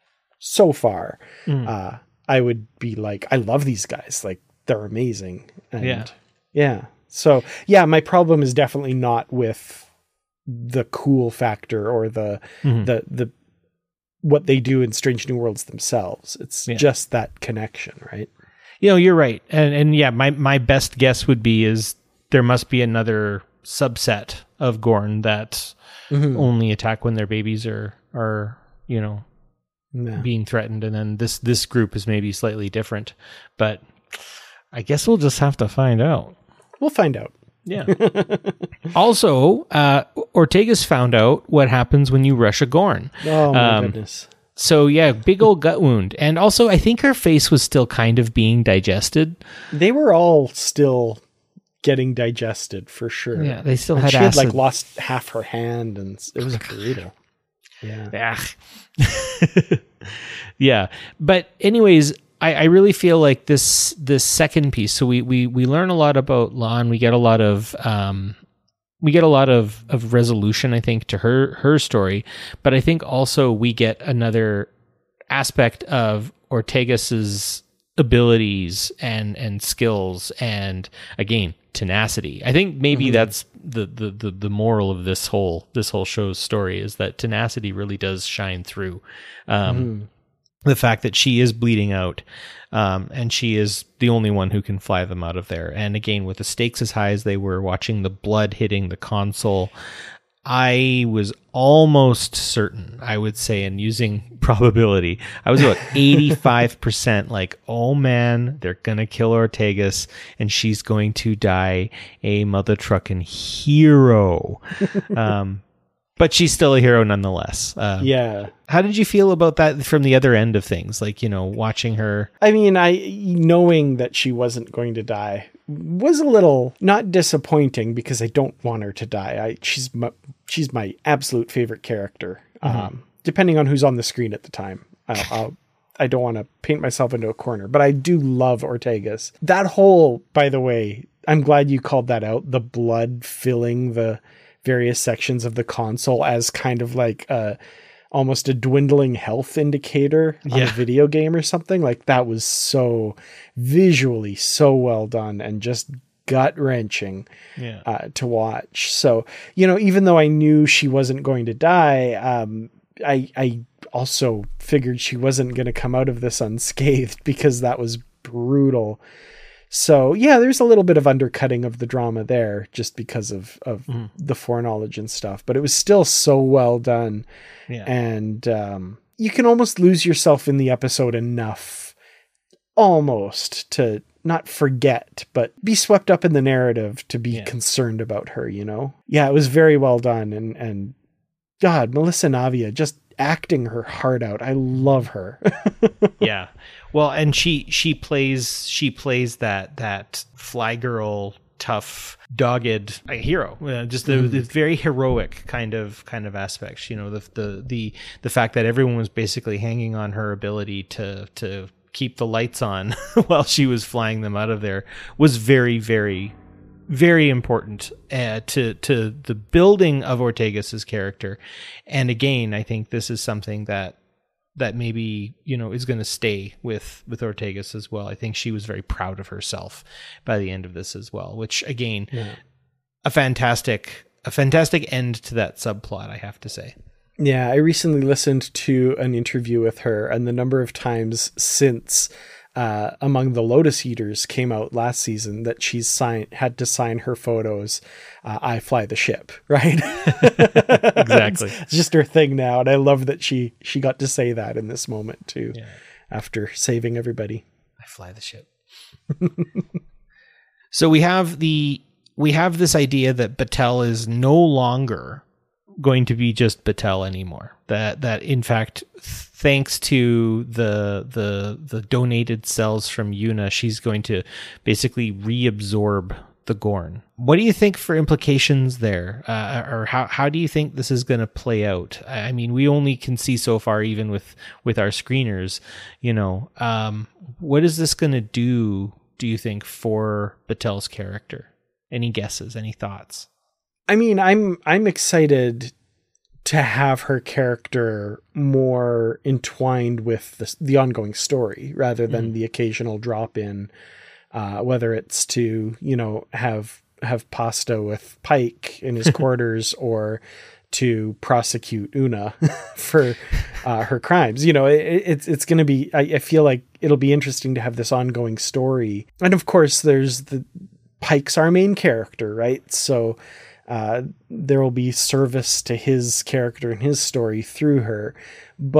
so far, mm. uh, I would be like, I love these guys. Like they're amazing. And yeah. Yeah. So yeah, my problem is definitely not with the cool factor or the, mm-hmm. the, the, what they do in Strange New Worlds themselves. It's yeah. just that connection, right? You know, you're right. And, and yeah, my, my best guess would be is there must be another subset of Gorn that mm-hmm. only attack when their babies are, are, you know, yeah. being threatened. And then this, this group is maybe slightly different, but I guess we'll just have to find out. We'll find out. Yeah. Also, uh, Ortegas found out what happens when you rush a Gorn. Oh, my um, goodness. So, yeah, big old gut wound. And also, I think her face was still kind of being digested. They were all still getting digested, for sure. Yeah, they still and had she acid. had, like, lost half her hand, and it was brutal. Yeah. Yeah. But anyways, I, I really feel like this this second piece. So we we we learn a lot about Lon. We get a lot of um, we get a lot of, of resolution, I think, to her her story. But I think also we get another aspect of Ortegas's abilities and and skills, and again, tenacity. I think maybe mm-hmm. that's the, the the the moral of this whole this whole show's story, is that tenacity really does shine through. Um, mm-hmm. The fact that she is bleeding out, um, and she is the only one who can fly them out of there. And again, with the stakes as high as they were, watching the blood hitting the console, I was almost certain, I would say, and using probability, I was about eighty-five percent like, oh man, they're going to kill Ortegas and she's going to die a mother trucking hero. um, but she's still a hero nonetheless. Um, yeah. How did you feel about that from the other end of things? Like, you know, watching her. I mean, I knowing that she wasn't going to die was a little not disappointing, because I don't want her to die. I she's my, she's my absolute favorite character. Mm-hmm. Um, depending on who's on the screen at the time, I'll, I'll, I don't want to paint myself into a corner, but I do love Ortegas. That whole, by the way, I'm glad you called that out. The blood filling the various sections of the console as kind of like a almost a dwindling health indicator on yeah. a video game or something. Like, that was so visually so well done and just gut wrenching yeah. uh, to watch. So, you know, even though I knew she wasn't going to die, um, I, I also figured she wasn't going to come out of this unscathed, because that was brutal. So yeah, there's a little bit of undercutting of the drama there, just because of, of mm. the foreknowledge and stuff, but it was still so well done. Yeah. And um, you can almost lose yourself in the episode enough, almost, to not forget, but be swept up in the narrative to be yeah. concerned about her, you know? Yeah, it was very well done. And, and God, Melissa Navia just acting her heart out. I love her. Yeah. Well, and she she plays she plays that that fly girl, tough, dogged uh, hero. Uh, just the, mm. the very heroic kind of kind of aspects. You know, the the the the fact that everyone was basically hanging on her ability to to keep the lights on while she was flying them out of there was very very very important uh, to to the building of Ortegas's character. And again, I think this is something that that maybe, you know, is going to stay with with Ortegas as well. I think she was very proud of herself by the end of this as well, which again, yeah. a fantastic a fantastic end to that subplot, I have to say. Yeah, I recently listened to an interview with her, and the number of times since Uh, Among the Lotus Eaters came out last season that she's signed, had to sign her photos. Uh, I fly the ship, right? Exactly. It's, it's just her thing now. And I love that she, she got to say that in this moment too, yeah. after saving everybody. I fly the ship. So we have the, we have this idea that Batel is no longer going to be just Batel anymore. That, that in fact, thanks to the the the donated cells from Yuna, she's going to basically reabsorb the Gorn. What do you think for implications there, uh, or how how do you think this is going to play out? I mean, we only can see so far, even with with our screeners. You know, um, what is this going to do? Do you think for Batel's character? Any guesses? Any thoughts? I mean, I'm I'm excited to have her character more entwined with the, the ongoing story rather than mm. the occasional drop in, uh, whether it's to, you know, have, have pasta with Pike in his quarters or to prosecute Una for uh, her crimes. You know, it, it's, it's going to be, I, I feel like it'll be interesting to have this ongoing story. And of course there's the Pike's our main character, right? So, Uh, there will be service to his character and his story through her. But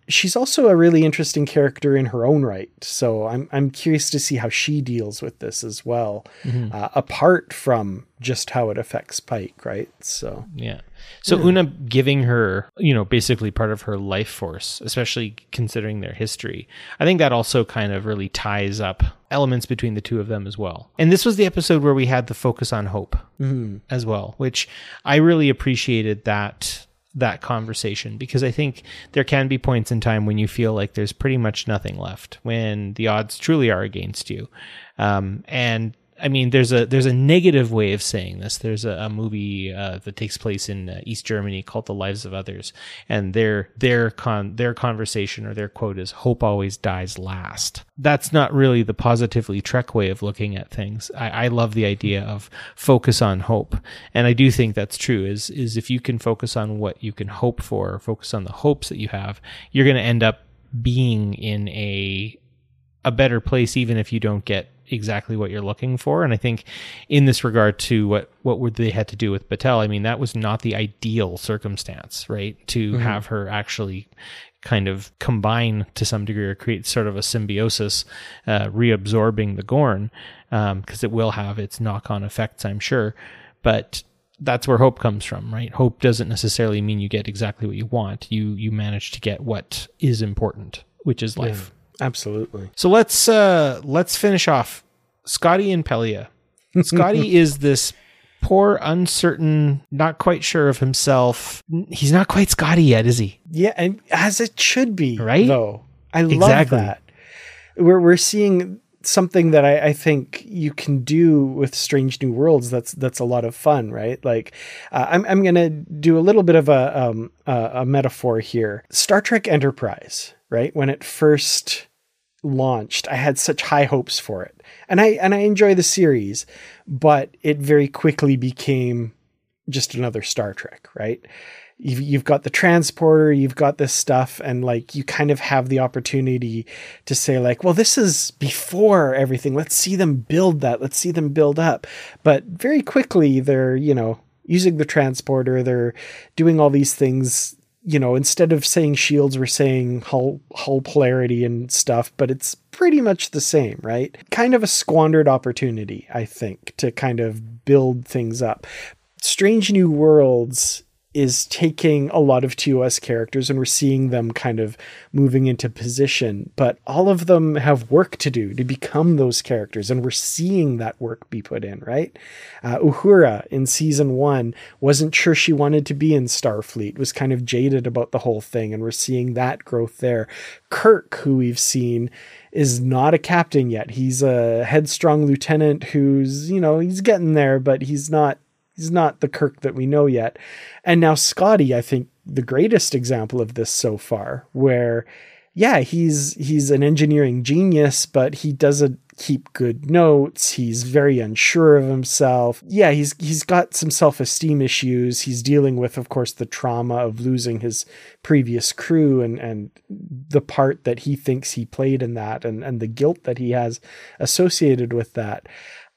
she's also a really interesting character in her own right. So I'm I'm curious to see how she deals with this as well, mm-hmm. uh, apart from just how it affects Pike, right? So yeah. So yeah. Una giving her, you know, basically part of her life force, especially considering their history. I think that also kind of really ties up elements between the two of them as well. And this was the episode where we had the focus on hope mm-hmm. as well, which I really appreciated that that conversation, because I think there can be points in time when you feel like there's pretty much nothing left, when the odds truly are against you. Um, and I mean, there's a there's a negative way of saying this. There's a, a movie uh, that takes place in uh, East Germany called The Lives of Others, and their their con their conversation or their quote is "Hope always dies last." That's not really the positively Trek way of looking at things. I, I love the idea of focus on hope, and I do think that's true. Is is if you can focus on what you can hope for, focus on the hopes that you have, you're going to end up being in a a better place, even if you don't get exactly what you're looking for. And I think in this regard to what what would they had to do with Batel, I mean, that was not the ideal circumstance, right? To mm-hmm. have her actually kind of combine to some degree or create sort of a symbiosis, uh, reabsorbing the Gorn, um, because it will have its knock-on effects, I'm sure. But that's where hope comes from, right? Hope doesn't necessarily mean you get exactly what you want. You you manage to get what is important, which is life. Yeah. Absolutely. So let's uh, let's finish off Scotty and Pelia. Scotty is this poor, uncertain, not quite sure of himself. He's not quite Scotty yet, is he? Yeah, and as it should be, right? Though I exactly. love that. We're we're seeing something that I, I think you can do with Strange New Worlds. That's that's a lot of fun, right? Like, uh, I'm I'm gonna do a little bit of a um uh, a metaphor here. Star Trek Enterprise. Right? When it first launched, I had such high hopes for it. And I and I enjoy the series, but it very quickly became just another Star Trek, right? You've, you've got the transporter, you've got this stuff, and like you kind of have the opportunity to say like, well, this is before everything. Let's see them build that. Let's see them build up. But very quickly they're, you know, using the transporter, they're doing all these things. You know, instead of saying shields, we're saying hull, hull polarity and stuff, but it's pretty much the same, right? Kind of a squandered opportunity, I think, to kind of build things up. Strange New Worlds is taking a lot of T O S characters and we're seeing them kind of moving into position, but all of them have work to do to become those characters. And we're seeing that work be put in, right? Uh, Uhura in season one wasn't sure she wanted to be in Starfleet, was kind of jaded about the whole thing. And we're seeing that growth there. Kirk, who we've seen, is not a captain yet. He's a headstrong lieutenant who's, you know, he's getting there, but he's not He's not the Kirk that we know yet. And now Scotty, I think the greatest example of this so far, where, yeah, he's he's an engineering genius, but he doesn't keep good notes. He's very unsure of himself. Yeah, he's he's got some self-esteem issues. He's dealing with, of course, the trauma of losing his previous crew and, and the part that he thinks he played in that and, and the guilt that he has associated with that.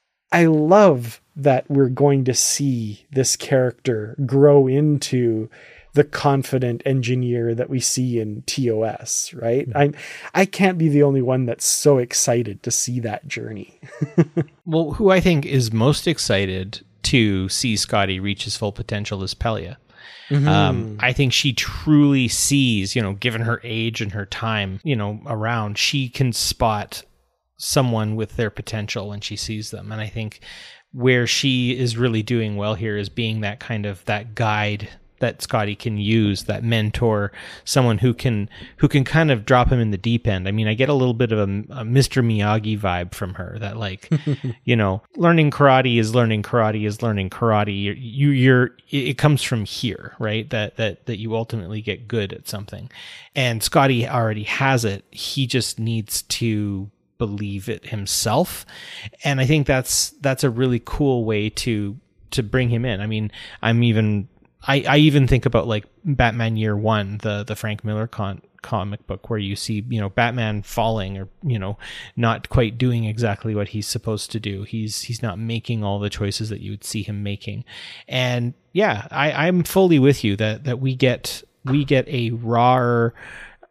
I love that we're going to see this character grow into the confident engineer that we see in T O S, right? Mm-hmm. I'm, I can't be the only one that's so excited to see that journey. Well, who I think is most excited to see Scotty reach his full potential is Pelia. Mm-hmm. Um, I think she truly sees, you know, given her age and her time, you know, around, she can spot someone with their potential when she sees them. And I think where she is really doing well here is being that kind of that guide that Scotty can use, that mentor, someone who can who can kind of drop him in the deep end. I mean, I get a little bit of a, a Mister Miyagi vibe from her, that like, you know, learning karate is learning karate is learning karate. You're, you, you're, it comes from here, right? That, that, that you ultimately get good at something. And Scotty already has it. He just needs to believe it himself. And I think that's that's a really cool way to to bring him in. I mean, I'm even I, I even think about like Batman Year One, the the Frank Miller con, comic book, where you see, you know, Batman falling or, you know, not quite doing exactly what he's supposed to do. He's he's not making all the choices that you would see him making. And yeah, I, I'm fully with you that that we get we get a rawer,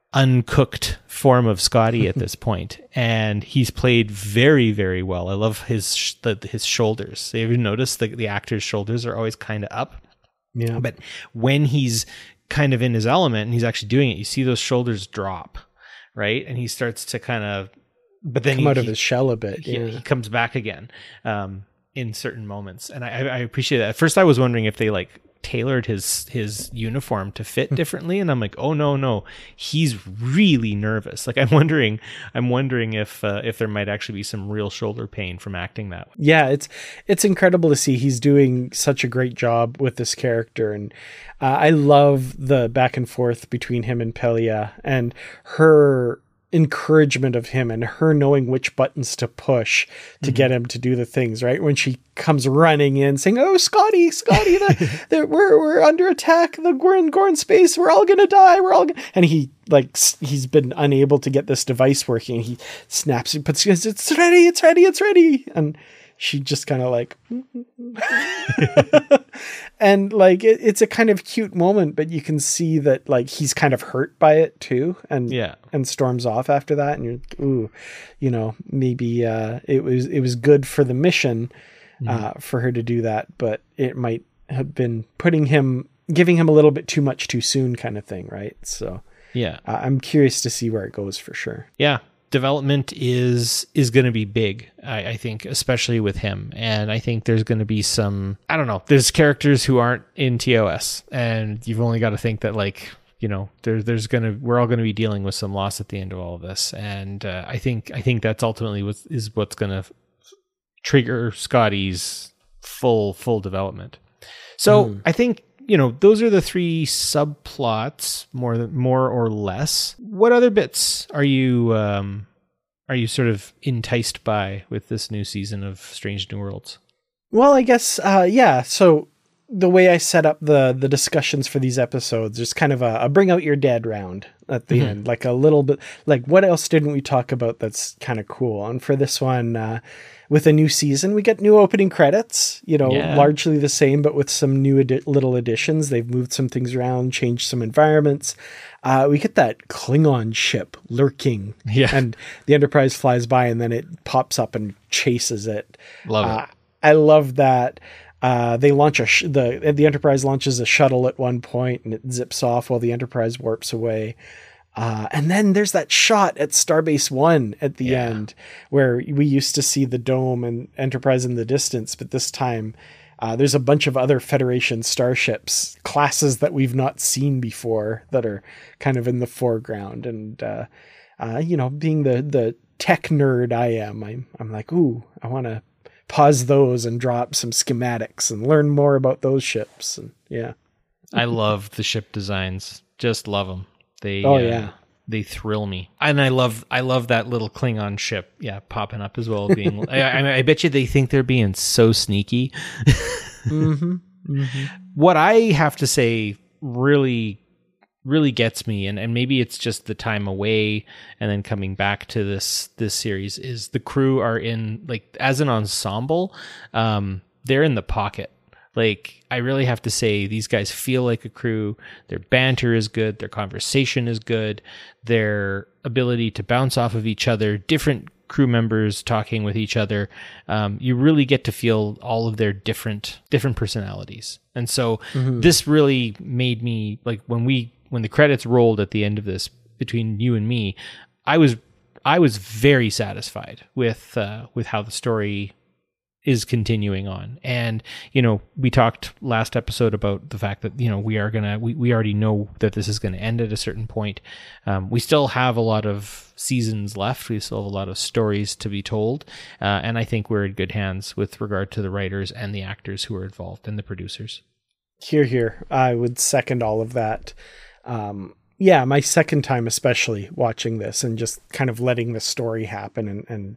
uncooked form of Scotty at this point, and he's played very, very well. I love his sh- the, his shoulders. Have you noticed that the actor's shoulders are always kind of up? Yeah. But when he's kind of in his element and he's actually doing it, you see those shoulders drop, right? And he starts to kind of, but then come he, out of he, his shell a bit. He, yeah. he comes back again um, in certain moments, and I, I appreciate that. At first, I was wondering if they like tailored his his uniform to fit differently, and I'm like, oh no, no, he's really nervous. Like I'm wondering, I'm wondering if uh, if there might actually be some real shoulder pain from acting that way. Yeah, it's it's incredible to see. He's doing such a great job with this character, and uh, I love the back and forth between him and Pelia, and her encouragement of him and her knowing which buttons to push to mm-hmm. get him to do the things, right? When she comes running in saying, oh, Scotty, Scotty, the, the, we're, we're under attack. The, we're in Gorn space. We're all going to die. We're all gonna... And he like, he's been unable to get this device working. He snaps, he puts, it's ready, it's ready, it's ready. And she just kind of like, and like, it, it's a kind of cute moment, but you can see that like, he's kind of hurt by it too. And, yeah. and storms off after that. And you're, ooh, you know, maybe, uh, it was, it was good for the mission, mm-hmm. uh, for her to do that, but it might have been putting him, giving him a little bit too much too soon kind of thing. Right. So yeah, uh, I'm curious to see where it goes for sure. Yeah. Development is is going to be big, I, I think, especially with him. And I think there's going to be some, I don't know, there's characters who aren't in T O S, and you've only got to think that, like, you know, there, there's going to, we're all going to be dealing with some loss at the end of all of this. And uh, I think I think that's ultimately what is what's going to trigger Scotty's full full development. So mm. I think, you know, those are the three subplots, more more or less. What other bits are you um, are you sort of enticed by with this new season of Strange New Worlds? Well, I guess, uh, yeah. So the way I set up the the discussions for these episodes is kind of a, a bring out your dead round at the mm-hmm. end, like a little bit like, what else didn't we talk about that's kind of cool? And for this one, uh, with a new season, we get new opening credits, you know, yeah. largely the same, but with some new adi- little additions. They've moved some things around, changed some environments. Uh, we get that Klingon ship lurking, yeah. and the Enterprise flies by and then it pops up and chases it. Love uh, it. I love that. Uh, they launch a sh- the the Enterprise launches a shuttle at one point and it zips off while the Enterprise warps away. Uh, and then there's that shot at Starbase One at the yeah. end where we used to see the dome and Enterprise in the distance, but this time uh, there's a bunch of other Federation starships, classes that we've not seen before, that are kind of in the foreground. And uh, uh, you know, being the the tech nerd I am, I'm I'm like, ooh, I want to pause those and drop some schematics and learn more about those ships. And yeah, I love the ship designs. Just love them. They oh uh, yeah, they thrill me, and I love I love that little Klingon ship, yeah, popping up as well. Being, I, I, I bet you they think they're being so sneaky. mm-hmm. Mm-hmm. What I have to say really, really gets me, and, and maybe it's just the time away and then coming back to this this series, is the crew are in, like, as an ensemble, um, they're in the pocket. Like, I really have to say, these guys feel like a crew. Their banter is good. Their conversation is good. Their ability to bounce off of each other, different crew members talking with each other. Um, you really get to feel all of their different different personalities. And so mm-hmm. this really made me, like, when we when the credits rolled at the end of this, between you and me, I was I was very satisfied with uh, with how the story is continuing on. And, you know, we talked last episode about the fact that, you know, we are gonna we, we already know that this is going to end at a certain point. Um, we still have a lot of seasons left. We still have a lot of stories to be told. Uh, and I think we're in good hands with regard to the writers and the actors who are involved and the producers. Here, here. I would second all of that. Um, yeah, my second time especially watching this and just kind of letting the story happen and, and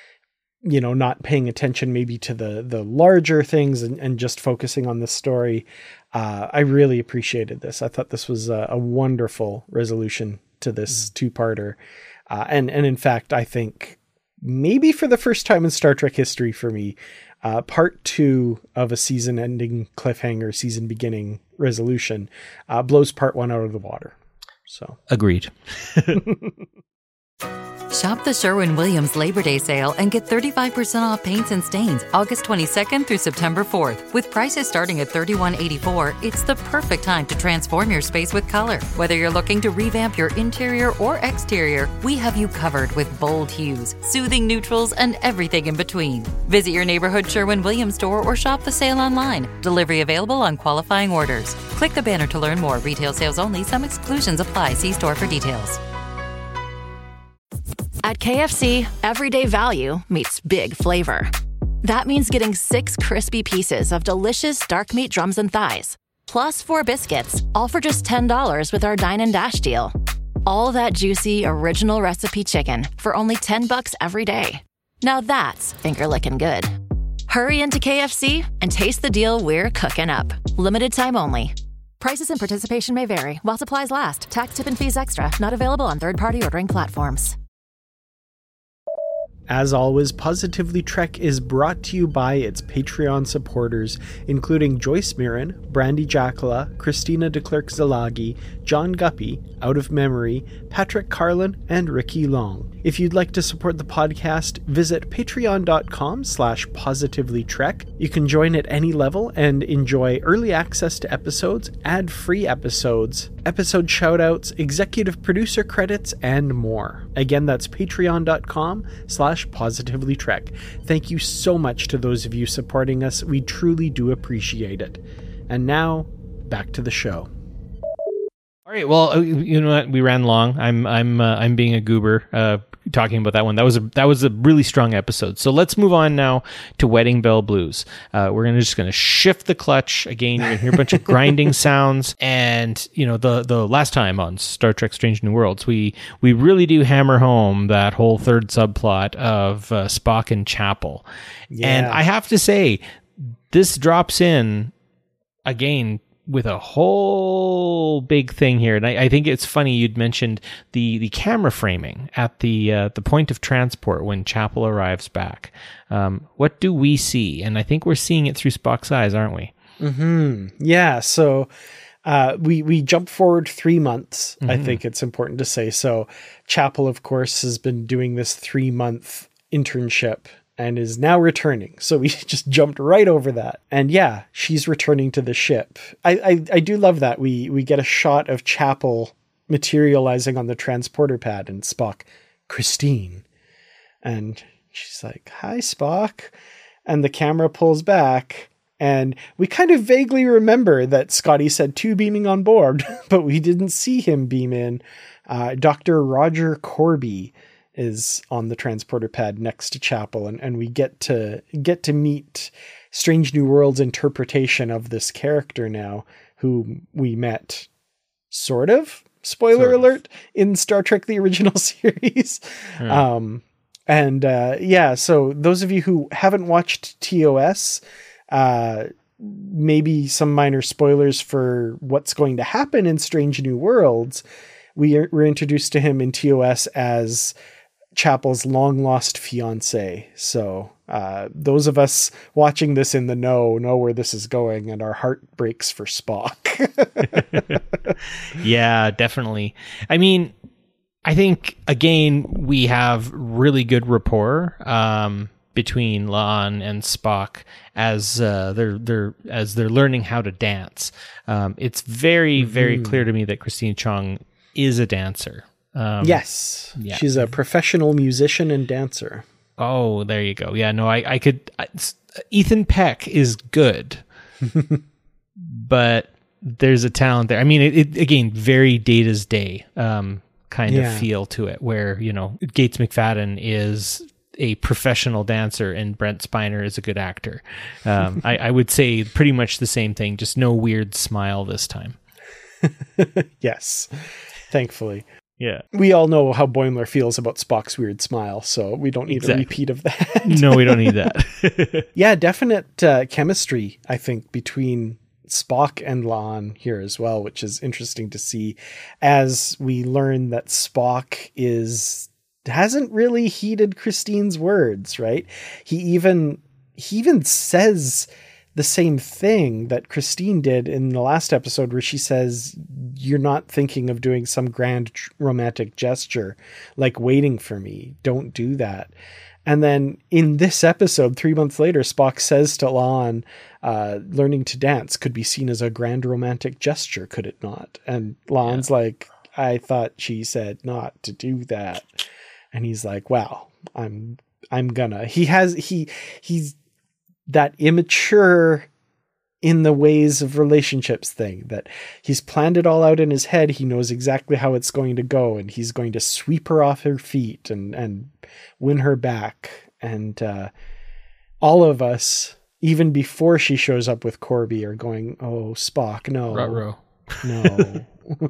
you know, not paying attention maybe to the the larger things and, and just focusing on the story. Uh, I really appreciated this. I thought this was a, a wonderful resolution to this mm. two-parter. Uh, and, and in fact, I think maybe for the first time in Star Trek history for me, uh, part two of a season-ending cliffhanger, season-beginning resolution uh, blows part one out of the water. So agreed. Shop the Sherwin-Williams Labor Day sale and get thirty-five percent off paints and stains August twenty-second through September fourth. With prices starting at thirty-one eighty-four, it's the perfect time to transform your space with color. Whether you're looking to revamp your interior or exterior, we have you covered with bold hues, soothing neutrals, and everything in between. Visit your neighborhood Sherwin-Williams store or shop the sale online. Delivery available on qualifying orders. Click the banner to learn more. Retail sales only. Some exclusions apply. See store for details. At K F C, everyday value meets big flavor. That means getting six crispy pieces of delicious dark meat drums and thighs, plus four biscuits, all for just ten dollars with our Dine and Dash deal. All that juicy, original recipe chicken for only ten bucks every day. Now that's finger-licking good. Hurry into K F C and taste the deal we're cooking up. Limited time only. Prices and participation may vary while supplies last. Tax, tip, and fees extra. Not available on third-party ordering platforms. As always, Positively Trek is brought to you by its Patreon supporters, including Joyce Mirren, Brandy Jacala, Christina DeClercq-Zalagi, John Guppy, Out of Memory, Patrick Carlin, and Ricky Long. If you'd like to support the podcast, visit patreon.com slash positivelytrek. You can join at any level and enjoy early access to episodes, ad-free episodes, episode shoutouts, executive producer credits, and more. Again, that's patreon.com slash positivelytrek. Thank you so much to those of you supporting us. We truly do appreciate it. And now, back to the show. All right. Well, you know what? We ran long. I'm I'm uh, I'm being a goober uh, talking about that one. That was a that was a really strong episode. So let's move on now to Wedding Bell Blues. Uh, we're gonna just gonna shift the clutch again. You're gonna hear a bunch of grinding sounds. And you know, the the last time on Star Trek: Strange New Worlds, we we really do hammer home that whole third subplot of uh, Spock and Chapel. Yeah. And I have to say, this drops in again with a whole big thing here. And I, I think it's funny you'd mentioned the, the camera framing at the uh, the point of transport when Chapel arrives back. Um, what do we see? And I think we're seeing it through Spock's eyes, aren't we? Mm-hmm. Yeah, so uh, we, we jump forward three months, mm-hmm. I think it's important to say. So Chapel, of course, has been doing this three-month internship and is now returning. So we just jumped right over that. And yeah, she's returning to the ship. I, I, I do love that. We we get a shot of Chapel materializing on the transporter pad and Spock, Christine. And she's like, hi, Spock. And the camera pulls back. And we kind of vaguely remember that Scotty said two beaming on board, but we didn't see him beam in. Uh, Doctor Roger Corby is on the transporter pad next to Chapel, and, and we get to get to meet Strange New Worlds' interpretation of this character now, who we met sort of, spoiler sort alert, of. in Star Trek the Original Series. Hmm. Um, and uh, yeah, so those of you who haven't watched T O S, uh, maybe some minor spoilers for what's going to happen in Strange New Worlds. We are, we're introduced to him in T O S as Chapel's long lost fiance. So uh, those of us watching this in the know know where this is going, and our heart breaks for Spock. Yeah, definitely. I mean, I think again we have really good rapport um, between La'an and Spock as uh, they're they're as they're learning how to dance. Um, it's very mm-hmm. very clear to me that Christine Chong is a dancer. Um, yes, yeah. She's a professional musician and dancer. Oh, there you go. Yeah, no, I, I could. I, Ethan Peck is good, but there's a talent there. I mean, it, it again, very Data's Day um, kind yeah. of feel to it, where you know Gates McFadden is a professional dancer and Brent Spiner is a good actor. Um, I, I would say pretty much the same thing, just no weird smile this time. Yes, thankfully. Yeah. We all know how Boimler feels about Spock's weird smile, so we don't need exactly. a repeat of that. No, we don't need that. Yeah, definite uh, chemistry, I think, between Spock and La'an here as well, which is interesting to see as we learn that Spock is hasn't really heeded Christine's words, right? He even he even says the same thing that Christine did in the last episode, where she says, you're not thinking of doing some grand romantic gesture, like waiting for me. Don't do that. And then in this episode, three months later, Spock says to La'an, uh, learning to dance could be seen as a grand romantic gesture, could it not? And La'an's yeah. like, I thought she said not to do that. And he's like, wow, I'm, I'm gonna, he has, he, he's that immature in the ways of relationships thing, that he's planned it all out in his head. He knows exactly how it's going to go, and he's going to sweep her off her feet and, and win her back. And, uh, all of us, even before she shows up with Corby, are going, oh, Spock, no, Ruh-roh. no.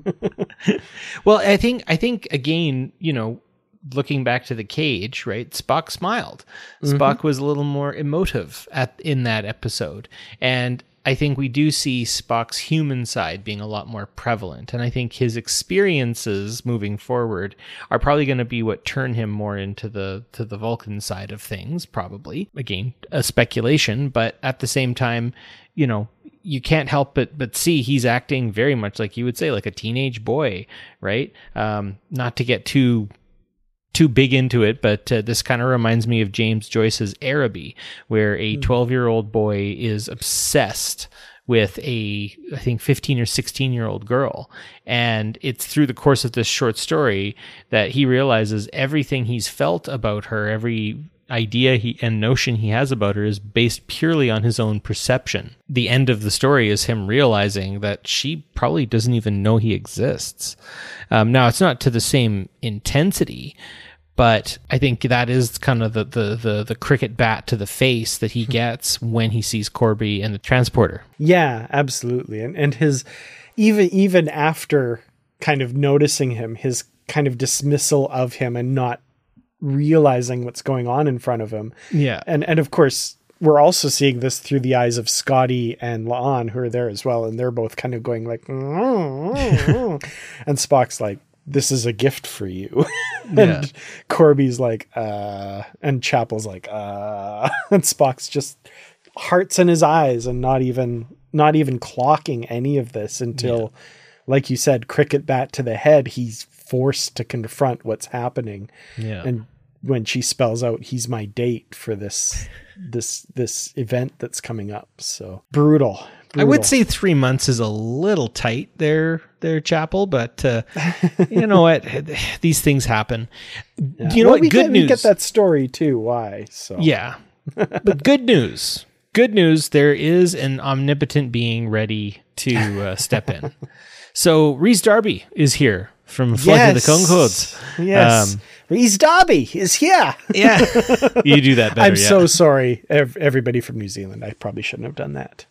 Well, I think, I think again, you know, looking back to the cage, right? Spock smiled. Mm-hmm. Spock was a little more emotive at, in that episode. And I think we do see Spock's human side being a lot more prevalent. And I think his experiences moving forward are probably going to be what turn him more into the, to the Vulcan side of things, probably. Again, a speculation, but at the same time, you know, you can't help but, but see he's acting very much like you would say, like a teenage boy, right? Um, not to get too too big into it, but uh, this kind of reminds me of James Joyce's Araby, where a twelve-year-old boy is obsessed with a, I think, fifteen or sixteen-year-old girl. And it's through the course of this short story that he realizes everything he's felt about her, every idea he and notion he has about her is based purely on his own perception. The end of the story is him realizing that she probably doesn't even know he exists. Um, now, it's not to the same intensity, but I think that is kind of the, the, the, the cricket bat to the face that he gets when he sees Corby and the transporter. Yeah, absolutely. And and his, even even after kind of noticing him, his kind of dismissal of him and not realizing what's going on in front of him. Yeah. And and of course, we're also seeing this through the eyes of Scotty and La'an, who are there as well, and they're both kind of going like, and Spock's like, this is a gift for you. and Yeah. Corby's like, uh, and Chapel's like, uh, and Spock's just hearts in his eyes and not even, not even clocking any of this until, yeah. like you said, cricket bat to the head, he's forced to confront what's happening. Yeah. And when she spells out, he's my date for this, this, this event that's coming up. So brutal. Brutal. I would say three months is a little tight there, there, Chapel, but uh, you know what? These things happen. Yeah. You know well, what? We Good get, news. We get that story too. Why? So Yeah. But good news. Good news. There is an omnipotent being ready to uh, step in. So Rhys Darby is here from Flight yes. of the Conchords. Yes. Um, Rhys Darby is here. Yeah. You do that better. I'm yeah. so sorry, ev- everybody from New Zealand. I probably shouldn't have done that.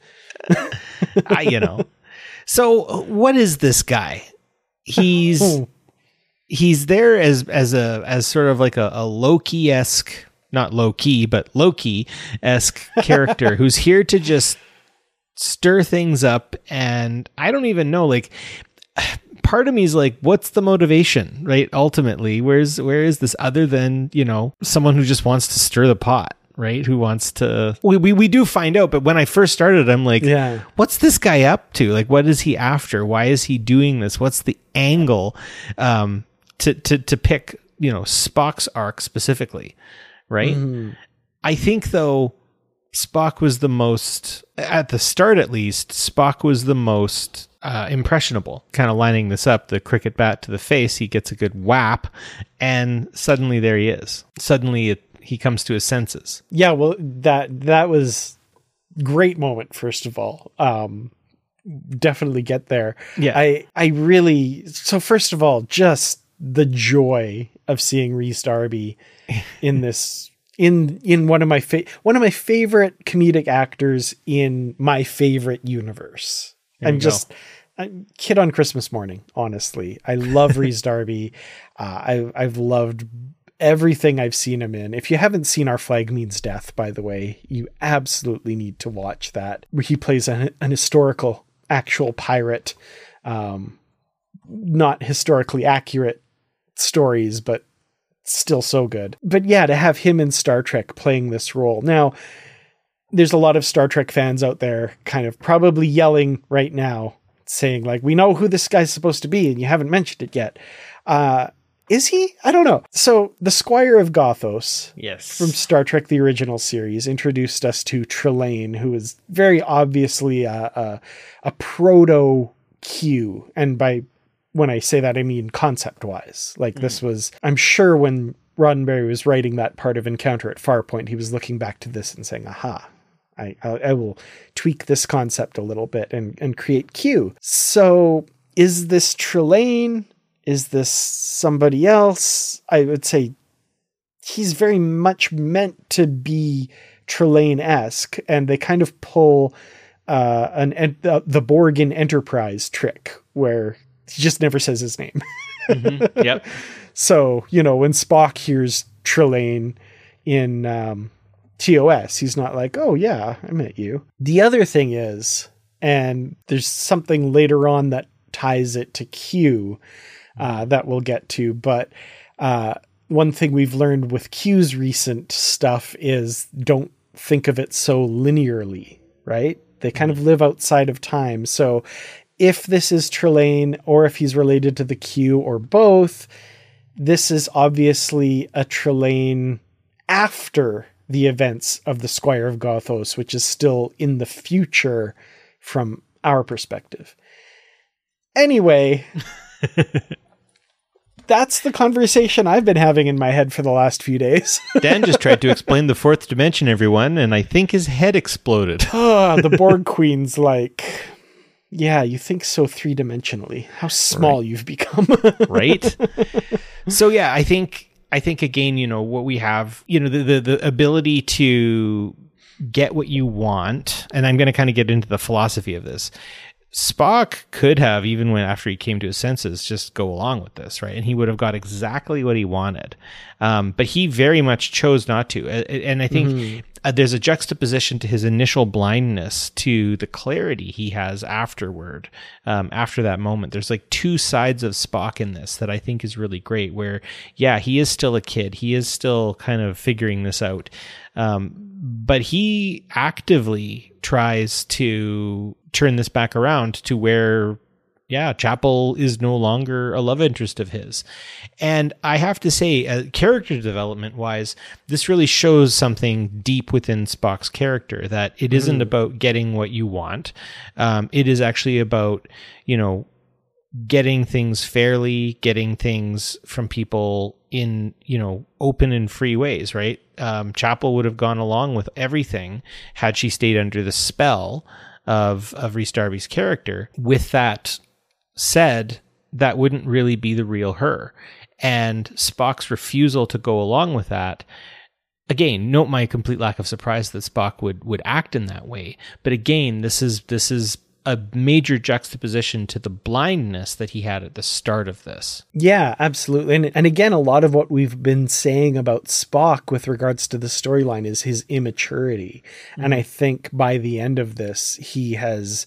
I, you know. So what is this guy? He's oh. he's there as as a as sort of like a, a Loki-esque, not low key, but Loki-esque character who's here to just stir things up. And I don't even know, like, part of me is like, what's the motivation, right? Ultimately, where's where is this other than, you know, someone who just wants to stir the pot, right? Who wants to, we, we, we do find out, but when I first started, I'm like, yeah. what's this guy up to? Like, what is he after? Why is he doing this? What's the angle, um, to, to, to pick, you know, Spock's arc specifically, right? Mm. I think though, Spock was the most, at the start at least, Spock was the most uh, impressionable. Kind of lining this up, the cricket bat to the face, he gets a good whap, and suddenly there he is. Suddenly it, he comes to his senses. Yeah, well, that that was great moment, first of all. Um, definitely get there. Yeah. I, I really, so first of all, just the joy of seeing Rhys Darby in this in in one of my fa- one of my favorite comedic actors in my favorite universe. There I'm just I'm kid on Christmas morning, honestly. I love Rhys Darby. Uh, I I've loved everything I've seen him in. If you haven't seen Our Flag Means Death, by the way, you absolutely need to watch that. He plays an, an historical actual pirate, um, not historically accurate stories, but still so good. But yeah, to have him in Star Trek playing this role. Now, there's a lot of Star Trek fans out there kind of probably yelling right now, saying like, we know who this guy's supposed to be and you haven't mentioned it yet. Uh, is he? I don't know. So the Squire of Gothos, yes, from Star Trek, the original series, introduced us to Trelane, who is very obviously a, a, a proto Q. And by when I say that, I mean concept wise. Like mm. this was, I'm sure when Roddenberry was writing that part of Encounter at Farpoint, he was looking back to this and saying, aha, I, I, I will tweak this concept a little bit and, and create Q. So is this Trelane? Is this somebody else? I would say he's very much meant to be Trelane-esque, and they kind of pull uh, an, an uh, the Borg in Enterprise trick where he just never says his name. mm-hmm. Yep. So, you know, when Spock hears Trelane in um, T O S, he's not like, oh yeah, I met you. The other thing is, and there's something later on that ties it to Q, Uh, that we'll get to. But uh, one thing we've learned with Q's recent stuff is don't think of it so linearly, right? They kind of live outside of time. So if this is Trelane or if he's related to the Q or both, this is obviously a Trelane after the events of the Squire of Gothos, which is still in the future from our perspective. Anyway... That's the conversation I've been having in my head for the last few days. Dan just tried to explain the fourth dimension, everyone, and I think his head exploded. Oh, the Borg Queen's like, yeah, you think so three-dimensionally. How small right. you've become. Right? So, yeah, I think, I think again, you know, what we have, you know, the, the, the ability to get what you want, and I'm going to kind of get into the philosophy of this. Spock could have, even when after he came to his senses, just go along with this, right? And he would have got exactly what he wanted. Um, but he very much chose not to. And I think mm-hmm. uh, there's a juxtaposition to his initial blindness to the clarity he has afterward, um, after that moment. There's like two sides of Spock in this that I think is really great, where, yeah, he is still a kid. He is still kind of figuring this out. Um, but he actively tries to turn this back around to where, yeah, Chapel is no longer a love interest of his. And I have to say, uh, character development wise, this really shows something deep within Spock's character, that it isn't mm. about getting what you want. Um, it is actually about, you know, getting things fairly, getting things from people in, you know, open and free ways, right? Um, Chapel would have gone along with everything had she stayed under the spell of, of Rhys Darby's character. With that said, that wouldn't really be the real her. And Spock's refusal to go along with that, again, note my complete lack of surprise that Spock would, would act in that way. But again, this is, this is a major juxtaposition to the blindness that he had at the start of this. Yeah, absolutely. And, and again, a lot of what we've been saying about Spock with regards to the storyline is his immaturity. Mm-hmm. And I think by the end of this, he has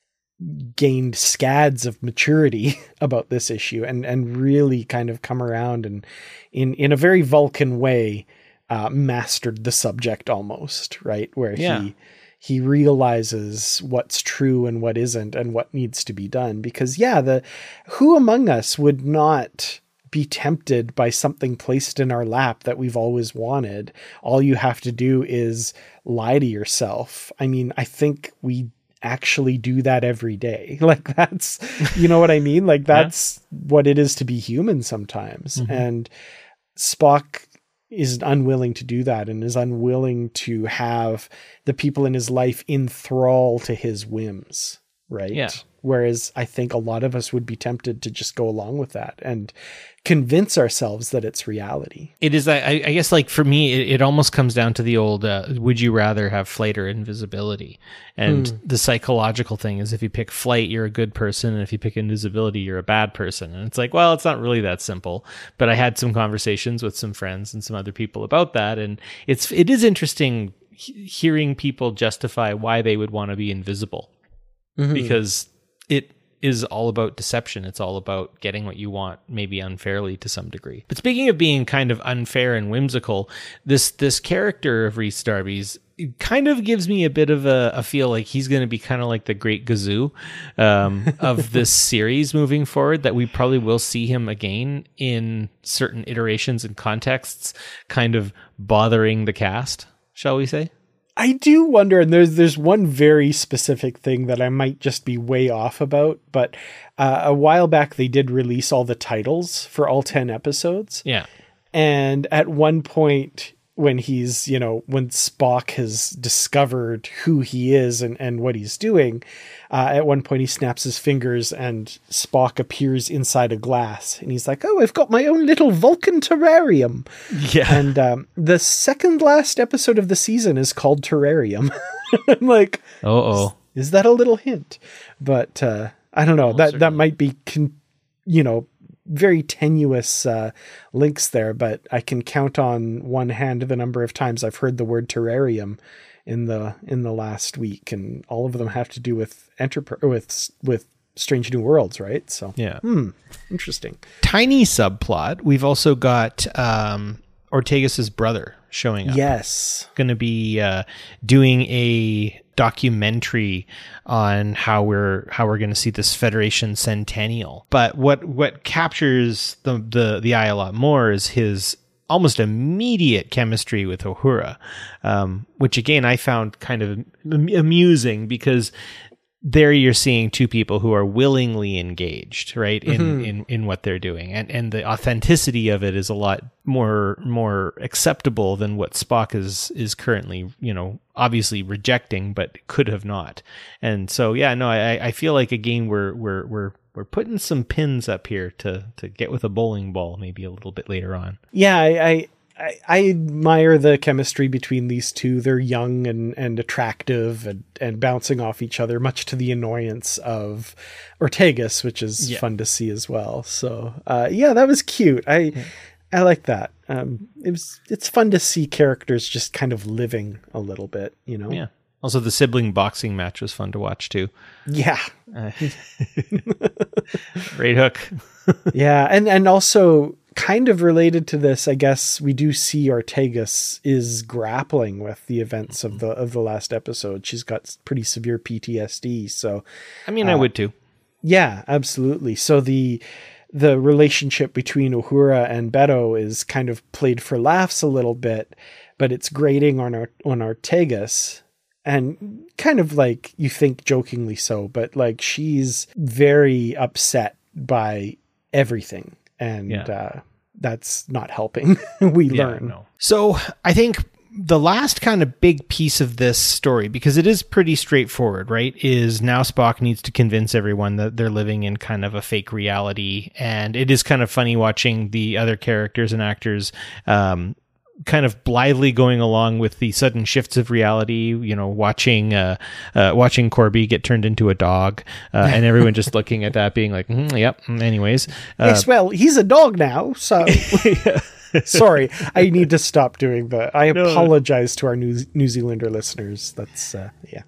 gained scads of maturity about this issue and, and really kind of come around and in, in a very Vulcan way, uh, mastered the subject almost, right? Where yeah. he... he realizes what's true and what isn't and what needs to be done. Because yeah, the who among us would not be tempted by something placed in our lap that we've always wanted? All you have to do is lie to yourself. I mean, I think we actually do that every day. Like that's, you know what I mean? Like that's yeah. what it is to be human sometimes. Mm-hmm. And Spock is unwilling to do that and is unwilling to have the people in his life enthrall to his whims, right? Yeah. Whereas I think a lot of us would be tempted to just go along with that and convince ourselves that it's reality. It is, I, I guess, like for me, it, it almost comes down to the old, uh, would you rather have flight or invisibility? And hmm. the psychological thing is if you pick flight, you're a good person. And if you pick invisibility, you're a bad person. And it's like, well, it's not really that simple. But I had some conversations with some friends and some other people about that. And it's, it is interesting hearing people justify why they would want to be invisible. Mm-hmm. Because it is all about deception. It's all about getting what you want, maybe unfairly to some degree. But speaking of being kind of unfair and whimsical, this this character of Rhys Darby's, it kind of gives me a bit of a, a feel like he's going to be kind of like the Great Gazoo um, of this series moving forward, that we probably will see him again in certain iterations and contexts, kind of bothering the cast, shall we say? I do wonder, and there's there's one very specific thing that I might just be way off about, but uh, a while back they did release all the titles for all ten episodes. Yeah. And at one point, when he's, you know, when Spock has discovered who he is and, and what he's doing, uh, at one point he snaps his fingers and Spock appears inside a glass. And he's like, oh, I've got my own little Vulcan terrarium. Yeah. And um, the second last episode of the season is called Terrarium. I'm like, oh, is, is that a little hint? But uh, I don't know. Well, that certainly. that might be, con- you know, very tenuous uh, links there, but I can count on one hand the number of times I've heard the word terrarium in the in the last week, and all of them have to do with enterprise with with Strange New Worlds, right? So yeah, hmm, interesting. Tiny subplot. We've also got um, Ortegas's brother showing up. Yes, going to be uh, doing a documentary on how we're how we're going to see this Federation centennial. But what what captures the the the eye a lot more is his almost immediate chemistry with Uhura, um, which again I found kind of amusing, because there you're seeing two people who are willingly engaged, right, in, mm-hmm. in, in what they're doing. And and the authenticity of it is a lot more more acceptable than what Spock is is currently, you know, obviously rejecting, but could have not. And so, yeah, no, I, I feel like, again, we're we're we're we're putting some pins up here to to get with a bowling ball maybe a little bit later on. Yeah, I, I I, I admire the chemistry between these two. They're young and, and attractive and, and bouncing off each other, much to the annoyance of Ortegas, which is yeah. fun to see as well. So, uh, yeah, that was cute. I yeah. I like that. Um, it was it's fun to see characters just kind of living a little bit, you know? Yeah. Also, the sibling boxing match was fun to watch, too. Yeah. Uh, great hook. Yeah, and, and also... kind of related to this, I guess we do see Ortegas is grappling with the events of the of the last episode. She's got pretty severe P T S D. So, I mean, uh, I would too. Yeah, absolutely. So the the relationship between Uhura and Beto is kind of played for laughs a little bit, but it's grating on on Ortegas, and kind of like, you think jokingly so, but like she's very upset by everything. And yeah. uh, that's not helping. we yeah, learn. No. So I think the last kind of big piece of this story, because it is pretty straightforward, right, is now Spock needs to convince everyone that they're living in kind of a fake reality. And it is kind of funny watching the other characters and actors um, kind of blithely going along with the sudden shifts of reality, you know, watching uh, uh, watching Corby get turned into a dog, uh, and everyone just looking at that being like, mm, yep, anyways. Uh, yes, well, he's a dog now, so... Sorry, I need to stop doing that. I no. apologize to our New, New Zealander listeners. That's, uh, yeah.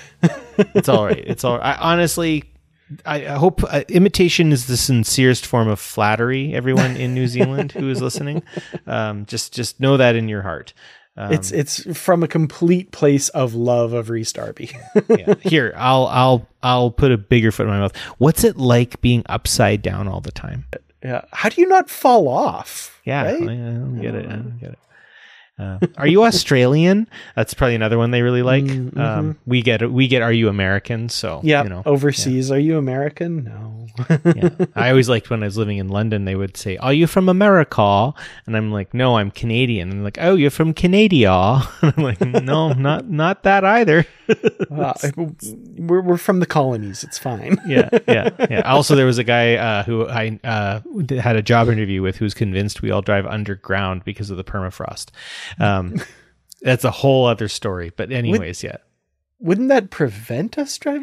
It's all right. It's all right. I, honestly... I, I hope uh, imitation is the sincerest form of flattery, everyone in New Zealand who is listening. Um, just just know that in your heart. Um, it's it's from a complete place of love of Rhys Darby. Yeah. Here, I'll I'll I'll put a bigger foot in my mouth. What's it like being upside down all the time? Yeah. How do you not fall off? Yeah, right? I, I don't get it. I don't get it. Uh, are you Australian? That's probably another one they really like. Mm-hmm. Um, we get we get. Are you American? So yeah, you know, overseas. Yeah. Are you American? No. Yeah. I always liked when I was living in London. They would say, "Are you from America?" And I'm like, "No, I'm Canadian." And they're like, "Oh, you're from Canada?" And I'm like, "No, not not that either." uh, we're we're from the colonies. It's fine. yeah, yeah, yeah. Also, there was a guy uh, who I uh, had a job interview with who was convinced we all drive underground because of the permafrost. Um, that's a whole other story. But anyways, Would, yeah. Wouldn't that prevent us driving?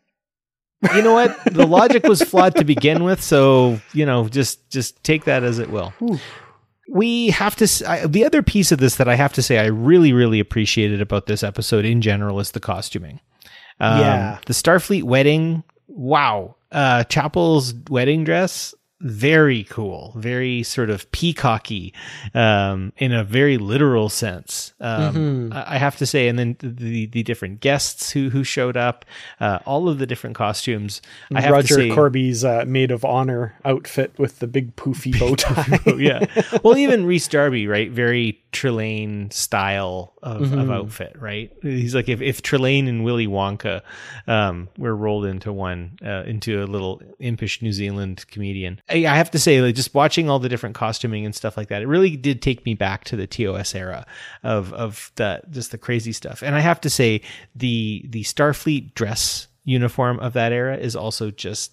You know what? The logic was flawed to begin with, so you know, just just take that as it will. Whew. We have to. I, the other piece of this that I have to say I really, really appreciated about this episode in general is the costuming. Um, yeah, the Starfleet wedding. Wow, uh, Chapel's wedding dress. very cool, very sort of peacocky, um, in a very literal sense. Um, mm-hmm. I have to say, and then the the different guests who who showed up, uh, all of the different costumes. I have Roger to say, Corby's uh, maid of honor outfit with the big poofy bow tie. Yeah. Well, even Rhys Darby, right? Very Trelane style of, mm-hmm. of outfit, right? He's like if, if Trelane and Willy Wonka um, were rolled into one, uh, into a little impish New Zealand comedian. I, I have to say, like, just watching all the different costuming and stuff like that, it really did take me back to the T O S era of of the just the crazy stuff. And I have to say, the the Starfleet dress uniform of that era is also just,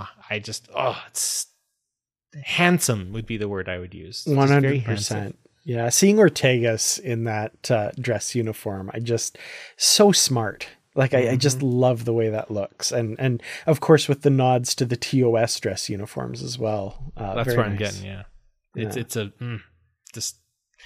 I just, oh, it's handsome would be the word I would use. It's one hundred percent. Yeah, seeing Ortegas in that uh, dress uniform, I just, so smart. Like, I, mm-hmm. I just love the way that looks. And, and of course, with the nods to the T O S dress uniforms as well. Uh, That's very what I'm nice. getting, yeah. It's yeah. it's a, mm, just,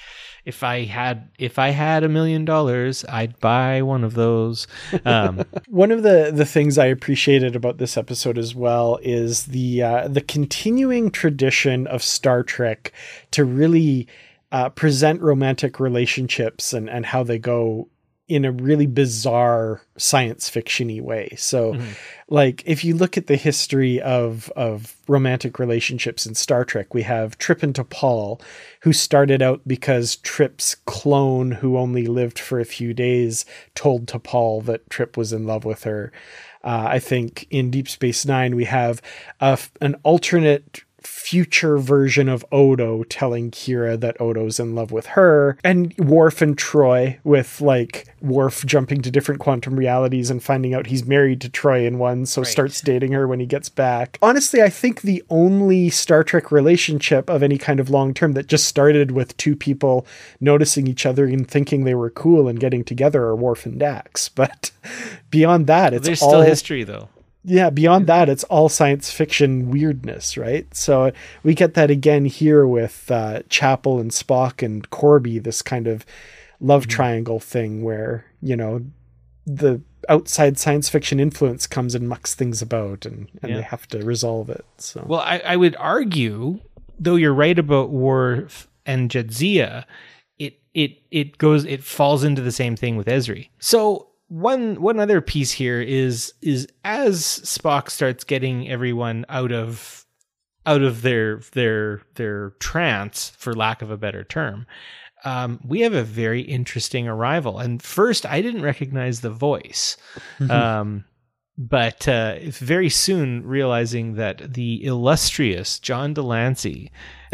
if I had, if I had a million dollars, I'd buy one of those. Um, one of the, the things I appreciated about this episode as well is the, uh, the continuing tradition of Star Trek to really Uh, present romantic relationships and, and how they go in a really bizarre science fiction-y way. So mm-hmm. like if you look at the history of, of romantic relationships in Star Trek, we have Trip and T'Pol, who started out because Trip's clone, who only lived for a few days, told T'Pol that Trip was in love with her. Uh, I think in Deep Space Nine, we have a, an alternate future version of Odo telling Kira that Odo's in love with her, and Worf and Troy, with like Worf jumping to different quantum realities and finding out he's married to Troy in one, so right. starts dating her when he gets back. Honestly, I think the only Star Trek relationship of any kind of long term that just started with two people noticing each other and thinking they were cool and getting together are Worf and Dax. But beyond that, it's there's all still history though. Yeah, beyond that, it's all science fiction weirdness, right? So we get that again here with uh, Chapel and Spock and Corby, this kind of love mm-hmm. triangle thing where, you know, the outside science fiction influence comes and mucks things about, and, and yeah. they have to resolve it. So, well, I, I would argue, though you're right about Worf and Jadzia, it it it goes it falls into the same thing with Ezri. So. One one other piece here is is as Spock starts getting everyone out of out of their their their trance, for lack of a better term, um, we have a very interesting arrival. And first, I didn't recognize the voice, mm-hmm. um, but uh, very soon realizing that the illustrious John Delancey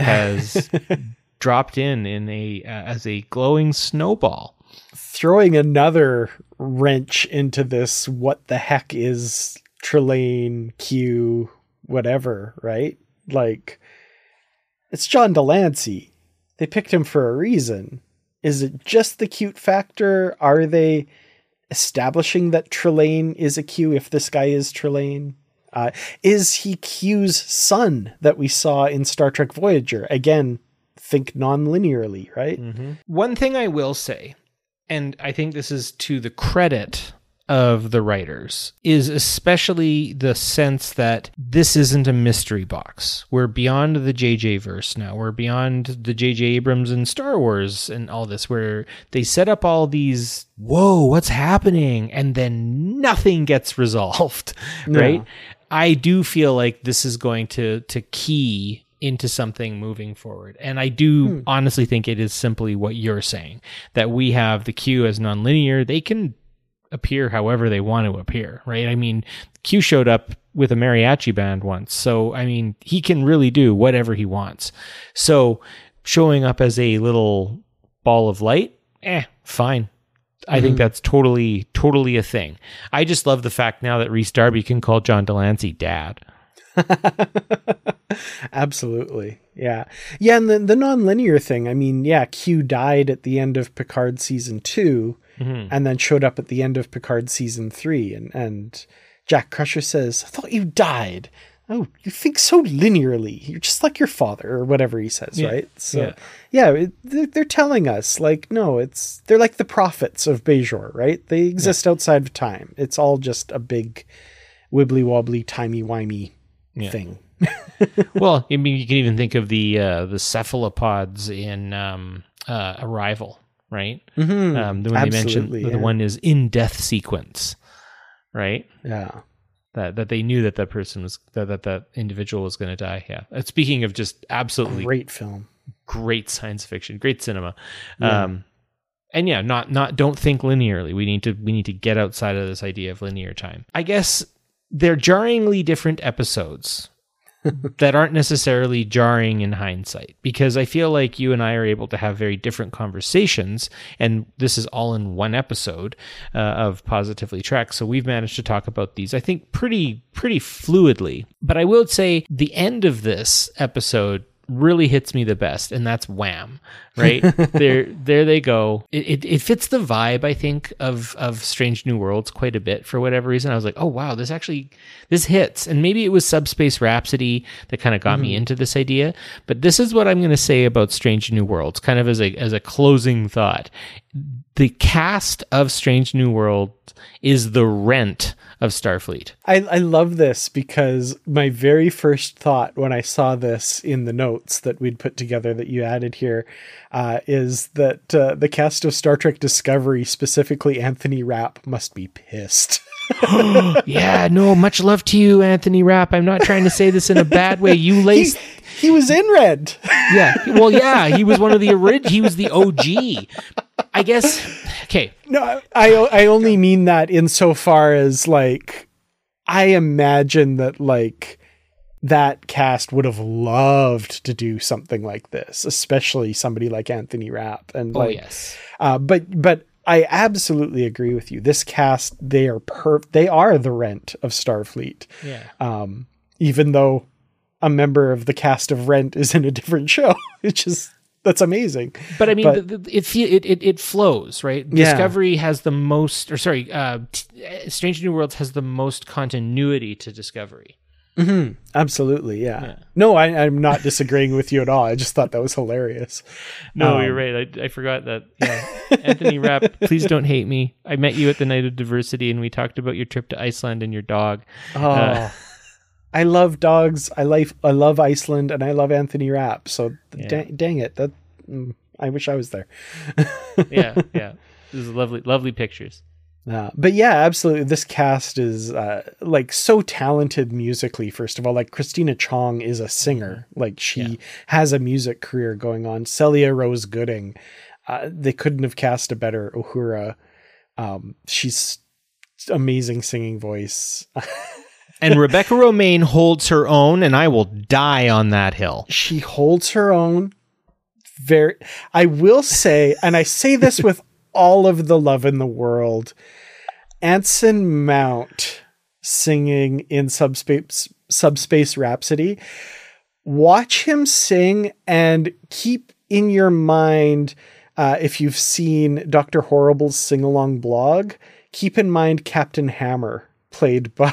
has dropped in in a uh, as a glowing snowball. Throwing another wrench into this, what the heck is Trelane, Q, whatever, right? Like, it's John Delancey. They picked him for a reason. Is it just the cute factor? Are they establishing that Trelane is a Q if this guy is Trelane? Uh, is he Q's son that we saw in Star Trek Voyager? Again, think non-linearly, right? Mm-hmm. One thing I will say, and I think this is to the credit of the writers, is especially the sense that this isn't a mystery box. We're beyond the J J verse now. We're beyond the J J Abrams and Star Wars and all this, where they set up all these, whoa, what's happening? And then nothing gets resolved, no. right? I do feel like this is going to to key into something moving forward. And I do hmm. honestly think it is simply what you're saying, that we have the Q as nonlinear. They can appear however they want to appear, right? I mean, Q showed up with a mariachi band once. So, I mean, he can really do whatever he wants. So showing up as a little ball of light, eh, fine. I mm-hmm. think that's totally, totally a thing. I just love the fact now that Rhys Darby can call John Delancey dad. Absolutely. Yeah. Yeah. And the, the non-linear thing, I mean, yeah, Q died at the end of Picard season two mm-hmm. and then showed up at the end of Picard season three. And, and Jack Crusher says, I thought you died. Oh, you think so linearly. You're just like your father, or whatever he says, yeah. right? So yeah, yeah it, they're, they're telling us like, no, it's, they're like the prophets of Bajor, right? They exist yeah. outside of time. It's all just a big wibbly wobbly, timey wimey yeah. thing. Well, I mean, you can even think of the uh, the cephalopods in um, uh, Arrival, right? Mm-hmm. Um, the one they mentioned, yeah. the one is in death sequence, right? Yeah. That that they knew that that person was that that, that individual was going to die. Yeah. Uh, speaking of just absolutely Great film. great science fiction, great cinema. Yeah. Um, and yeah, not not don't think linearly. We need to we need to get outside of this idea of linear time. I guess they're jarringly different episodes that aren't necessarily jarring in hindsight, because I feel like you and I are able to have very different conversations, and this is all in one episode uh, of Positively Trek. So we've managed to talk about these, I think, pretty pretty fluidly. But I will say the end of this episode really hits me the best, and that's Wham, right? there there they go. It, it it fits the vibe, I think, of of Strange New Worlds quite a bit. For whatever reason, I was like, oh wow, this actually this hits. And maybe it was Subspace Rhapsody that kind of got mm-hmm. me into this idea, but this is what I'm going to say about Strange New Worlds, kind of as a as a closing thought. The cast of Strange New Worlds is the Rent of Starfleet. I, I love this because my very first thought when I saw this in the notes that we'd put together that you added here uh, is that uh, the cast of Star Trek Discovery, specifically Anthony Rapp, must be pissed. Yeah, no, much love to you, Anthony Rapp. I'm not trying to say this in a bad way. You laced... He, he was in Red. Yeah, well, yeah, he was one of the orig- He was the O G. I guess, okay. No, I I only mean that insofar as, like, I imagine that, like, that cast would have loved to do something like this, especially somebody like Anthony Rapp. And oh, like, yes. Uh, but but I absolutely agree with you. This cast, they are per they are the Rent of Starfleet. Yeah. Um, even though a member of the cast of Rent is in a different show, which is that's amazing. But I mean, but, the, the, it, it it it flows, right? Yeah. Discovery has the most, or sorry, uh, t- Strange New Worlds has the most continuity to Discovery. Mm-hmm. Absolutely, yeah. yeah. No, I, I'm not disagreeing with you at all. I just thought that was hilarious. No, um, you're right. I, I forgot that. Yeah. Anthony Rapp, please don't hate me. I met you at the Night of Diversity, and we talked about your trip to Iceland and your dog. Oh, uh, I love dogs. I like I love Iceland, and I love Anthony Rapp. So yeah. dang, dang it, that mm, I wish I was there. yeah, yeah. This is lovely, lovely pictures. Uh, but yeah, absolutely. This cast is uh, like so talented musically. First of all, like Christina Chong is a singer. Like she yeah. has a music career going on. Celia Rose Gooding. Uh, they couldn't have cast a better Uhura. Um, she's amazing singing voice. And Rebecca Romaine holds her own, and I will die on that hill. She holds her own. Very, I will say, and I say this with all of the love in the world, Anson Mount singing in Subspace Subspace Rhapsody. Watch him sing and keep in your mind, uh, if you've seen Doctor Horrible's sing-along blog, keep in mind Captain Hammer, played by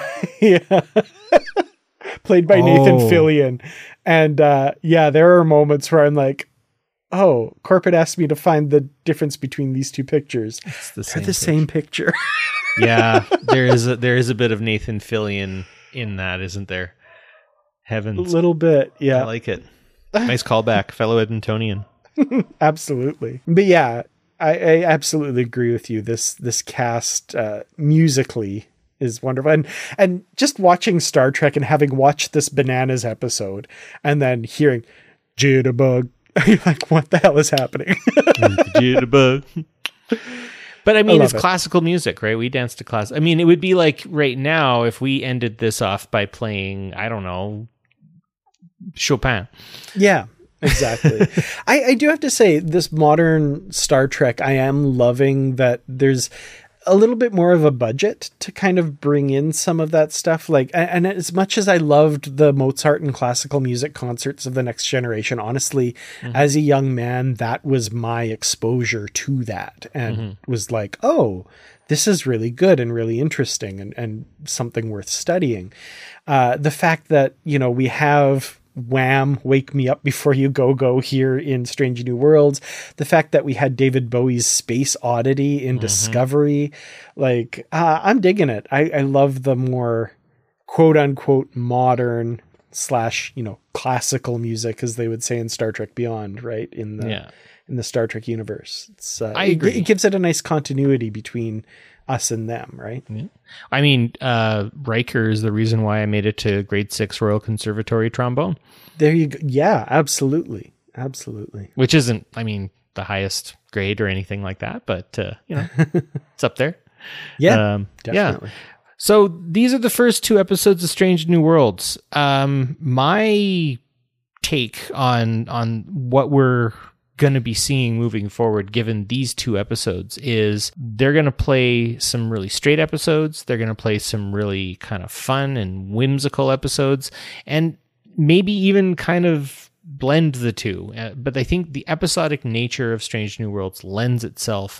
played by oh. Nathan Fillion. And uh, yeah, there are moments where I'm like, oh, Corporate asked me to find the difference between these two pictures. It's the They're same the picture. same picture. Yeah, there is a, there is a bit of Nathan Fillion in that, isn't there? Heavens. A little bit, yeah. I like it. Nice callback, fellow Edmontonian. Absolutely. But yeah, I, I absolutely agree with you. This this cast uh, musically is wonderful. And, and just watching Star Trek and having watched this Bananas episode and then hearing Jitterbug, you're like, what the hell is happening? Jitterbug. But I mean, I it's it. classical music, right? We dance to class. I mean, it would be like right now if we ended this off by playing, I don't know, Chopin. Yeah, exactly. I, I do have to say, this modern Star Trek, I am loving that there's a little bit more of a budget to kind of bring in some of that stuff. Like, and as much as I loved the Mozart and classical music concerts of the Next Generation, honestly, mm-hmm. as a young man, that was my exposure to that, and mm-hmm. was like, oh, this is really good and really interesting and, and something worth studying. Uh, the fact that, you know, we have Wham! Wake Me Up Before You Go Go here in Strange New Worlds. The fact that we had David Bowie's Space Oddity in mm-hmm. Discovery. Like, uh, I'm digging it. I, I love the more quote unquote modern slash, you know, classical music, as they would say in Star Trek Beyond, right? In the Yeah. in the Star Trek universe. It's uh, I agree. It, it gives it a nice continuity between us and them, right? Yeah. I mean, uh, Riker is the reason why I made it to grade six Royal Conservatory trombone. There you go. Yeah, absolutely. Absolutely. Which isn't, I mean, the highest grade or anything like that, but, uh, you know, it's up there. Yeah, um, definitely. Yeah. So these are the first two episodes of Strange New Worlds. Um, my take on on what we're going to be seeing moving forward, given these two episodes, is they're going to play some really straight episodes. They're going to play some really kind of fun and whimsical episodes, and maybe even kind of blend the two. Uh, but I think the episodic nature of Strange New Worlds lends itself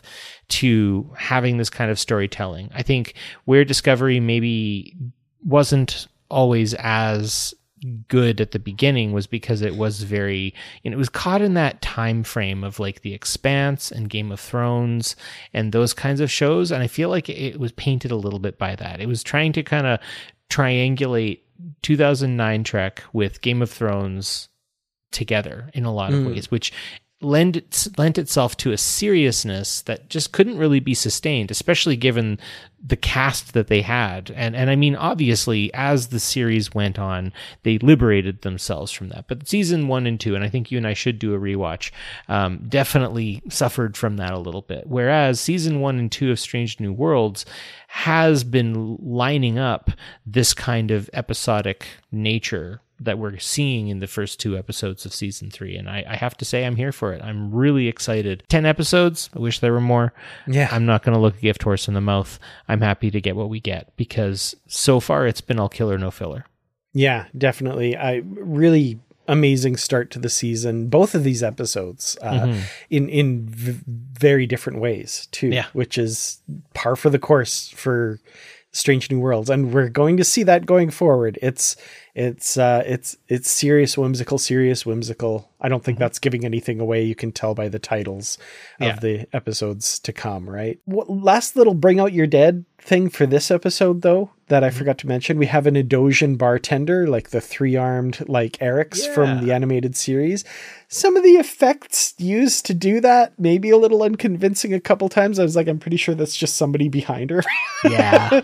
to having this kind of storytelling. I think where Discovery maybe wasn't always as good at the beginning was because it was very, you know, it was caught in that time frame of like The Expanse and Game of Thrones and those kinds of shows. And I feel like it was painted a little bit by that. It was trying to kind of triangulate two thousand nine Trek with Game of Thrones together in a lot of Mm. ways, which lend it, lent itself to a seriousness that just couldn't really be sustained, especially given the cast that they had. And and I mean, obviously, as the series went on, they liberated themselves from that. But season one and two, and I think you and I should do a rewatch, um, definitely suffered from that a little bit. Whereas season one and two of Strange New Worlds has been lining up this kind of episodic nature that we're seeing in the first two episodes of season three. And I, I have to say, I'm here for it. I'm really excited. ten episodes. I wish there were more. Yeah. I'm not going to look a gift horse in the mouth. I'm happy to get what we get, because so far it's been all killer, no filler. Yeah, definitely. I really amazing start to the season. Both of these episodes uh, Mm-hmm. in, in v- very different ways too, Yeah. which is par for the course for Strange New Worlds. And we're going to see that going forward. It's, It's uh, it's it's serious, whimsical, serious, whimsical. I don't think that's giving anything away. You can tell by the titles of Yeah. the episodes to come, right? What, last little bring out your dead thing for this episode, though, that I forgot to mention. We have an Edosian bartender, like the three-armed, like Eric's Yeah. from the animated series. Some of the effects used to do that, maybe a little unconvincing a couple times. I was like, I'm pretty sure that's just somebody behind her. Yeah.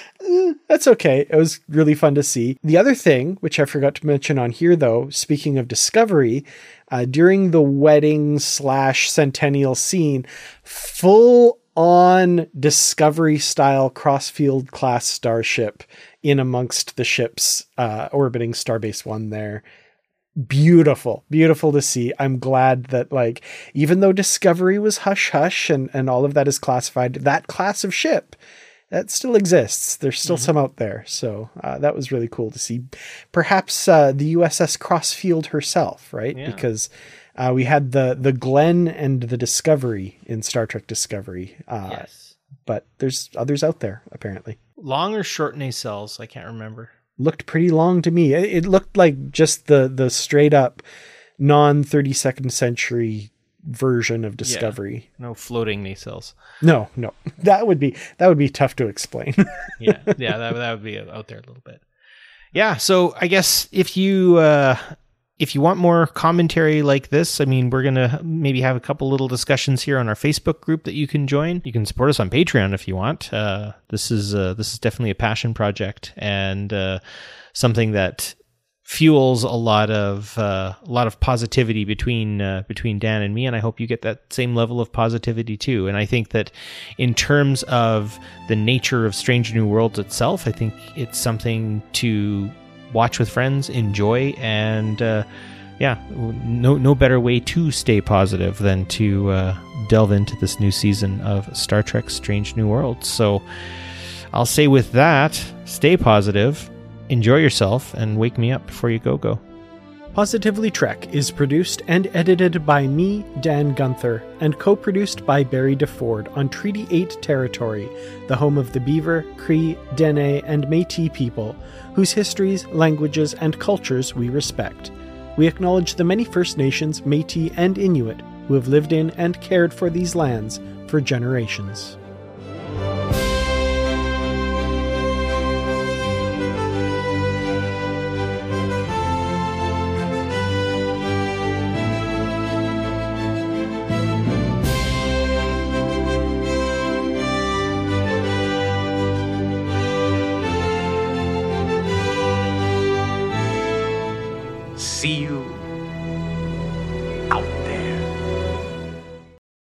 That's okay. It was really fun to see. The other thing, which I forgot to mention on here, though, speaking of Discovery, uh, during the wedding slash centennial scene, full on Discovery style Crossfield class starship in amongst the ships uh, orbiting Starbase One there. Beautiful, beautiful to see. I'm glad that, like, even though Discovery was hush hush and, and all of that is classified, that class of ship, that still exists. There's still mm-hmm. some out there. So uh, that was really cool to see. Perhaps uh, the U S S Crossfield herself, right? Yeah. Because uh, we had the the Glenn and the Discovery in Star Trek Discovery. Uh, Yes. But there's others out there, apparently. Long or short nacelles? I can't remember. Looked pretty long to me. It, it looked like just the the straight up non thirty-second century version of Discovery. Yeah. No floating nacelles. No, no. That would be that would be tough to explain. yeah, yeah, that that would be out there a little bit. Yeah, so I guess if you uh, if you want more commentary like this, I mean, we're gonna maybe have a couple little discussions here on our Facebook group that you can join. You can support us on Patreon if you want. Uh, this is uh, this is definitely a passion project and uh, something that fuels a lot of uh, a lot of positivity between uh, between Dan and me, and I hope you get that same level of positivity too. And I think that in terms of the nature of Strange New Worlds itself, I think it's something to watch with friends, enjoy, and uh, yeah, no no better way to stay positive than to uh, delve into this new season of Star Trek: Strange New Worlds. So I'll say with that, stay positive. Enjoy yourself and wake me up before you go go. Positively Trek is produced and edited by me, Dan Gunther, and co-produced by Barry DeFord on Treaty eight territory, the home of the Beaver, Cree, Dene, and Métis people, whose histories, languages, and cultures we respect. We acknowledge the many First Nations, Métis, and Inuit who have lived in and cared for these lands for generations.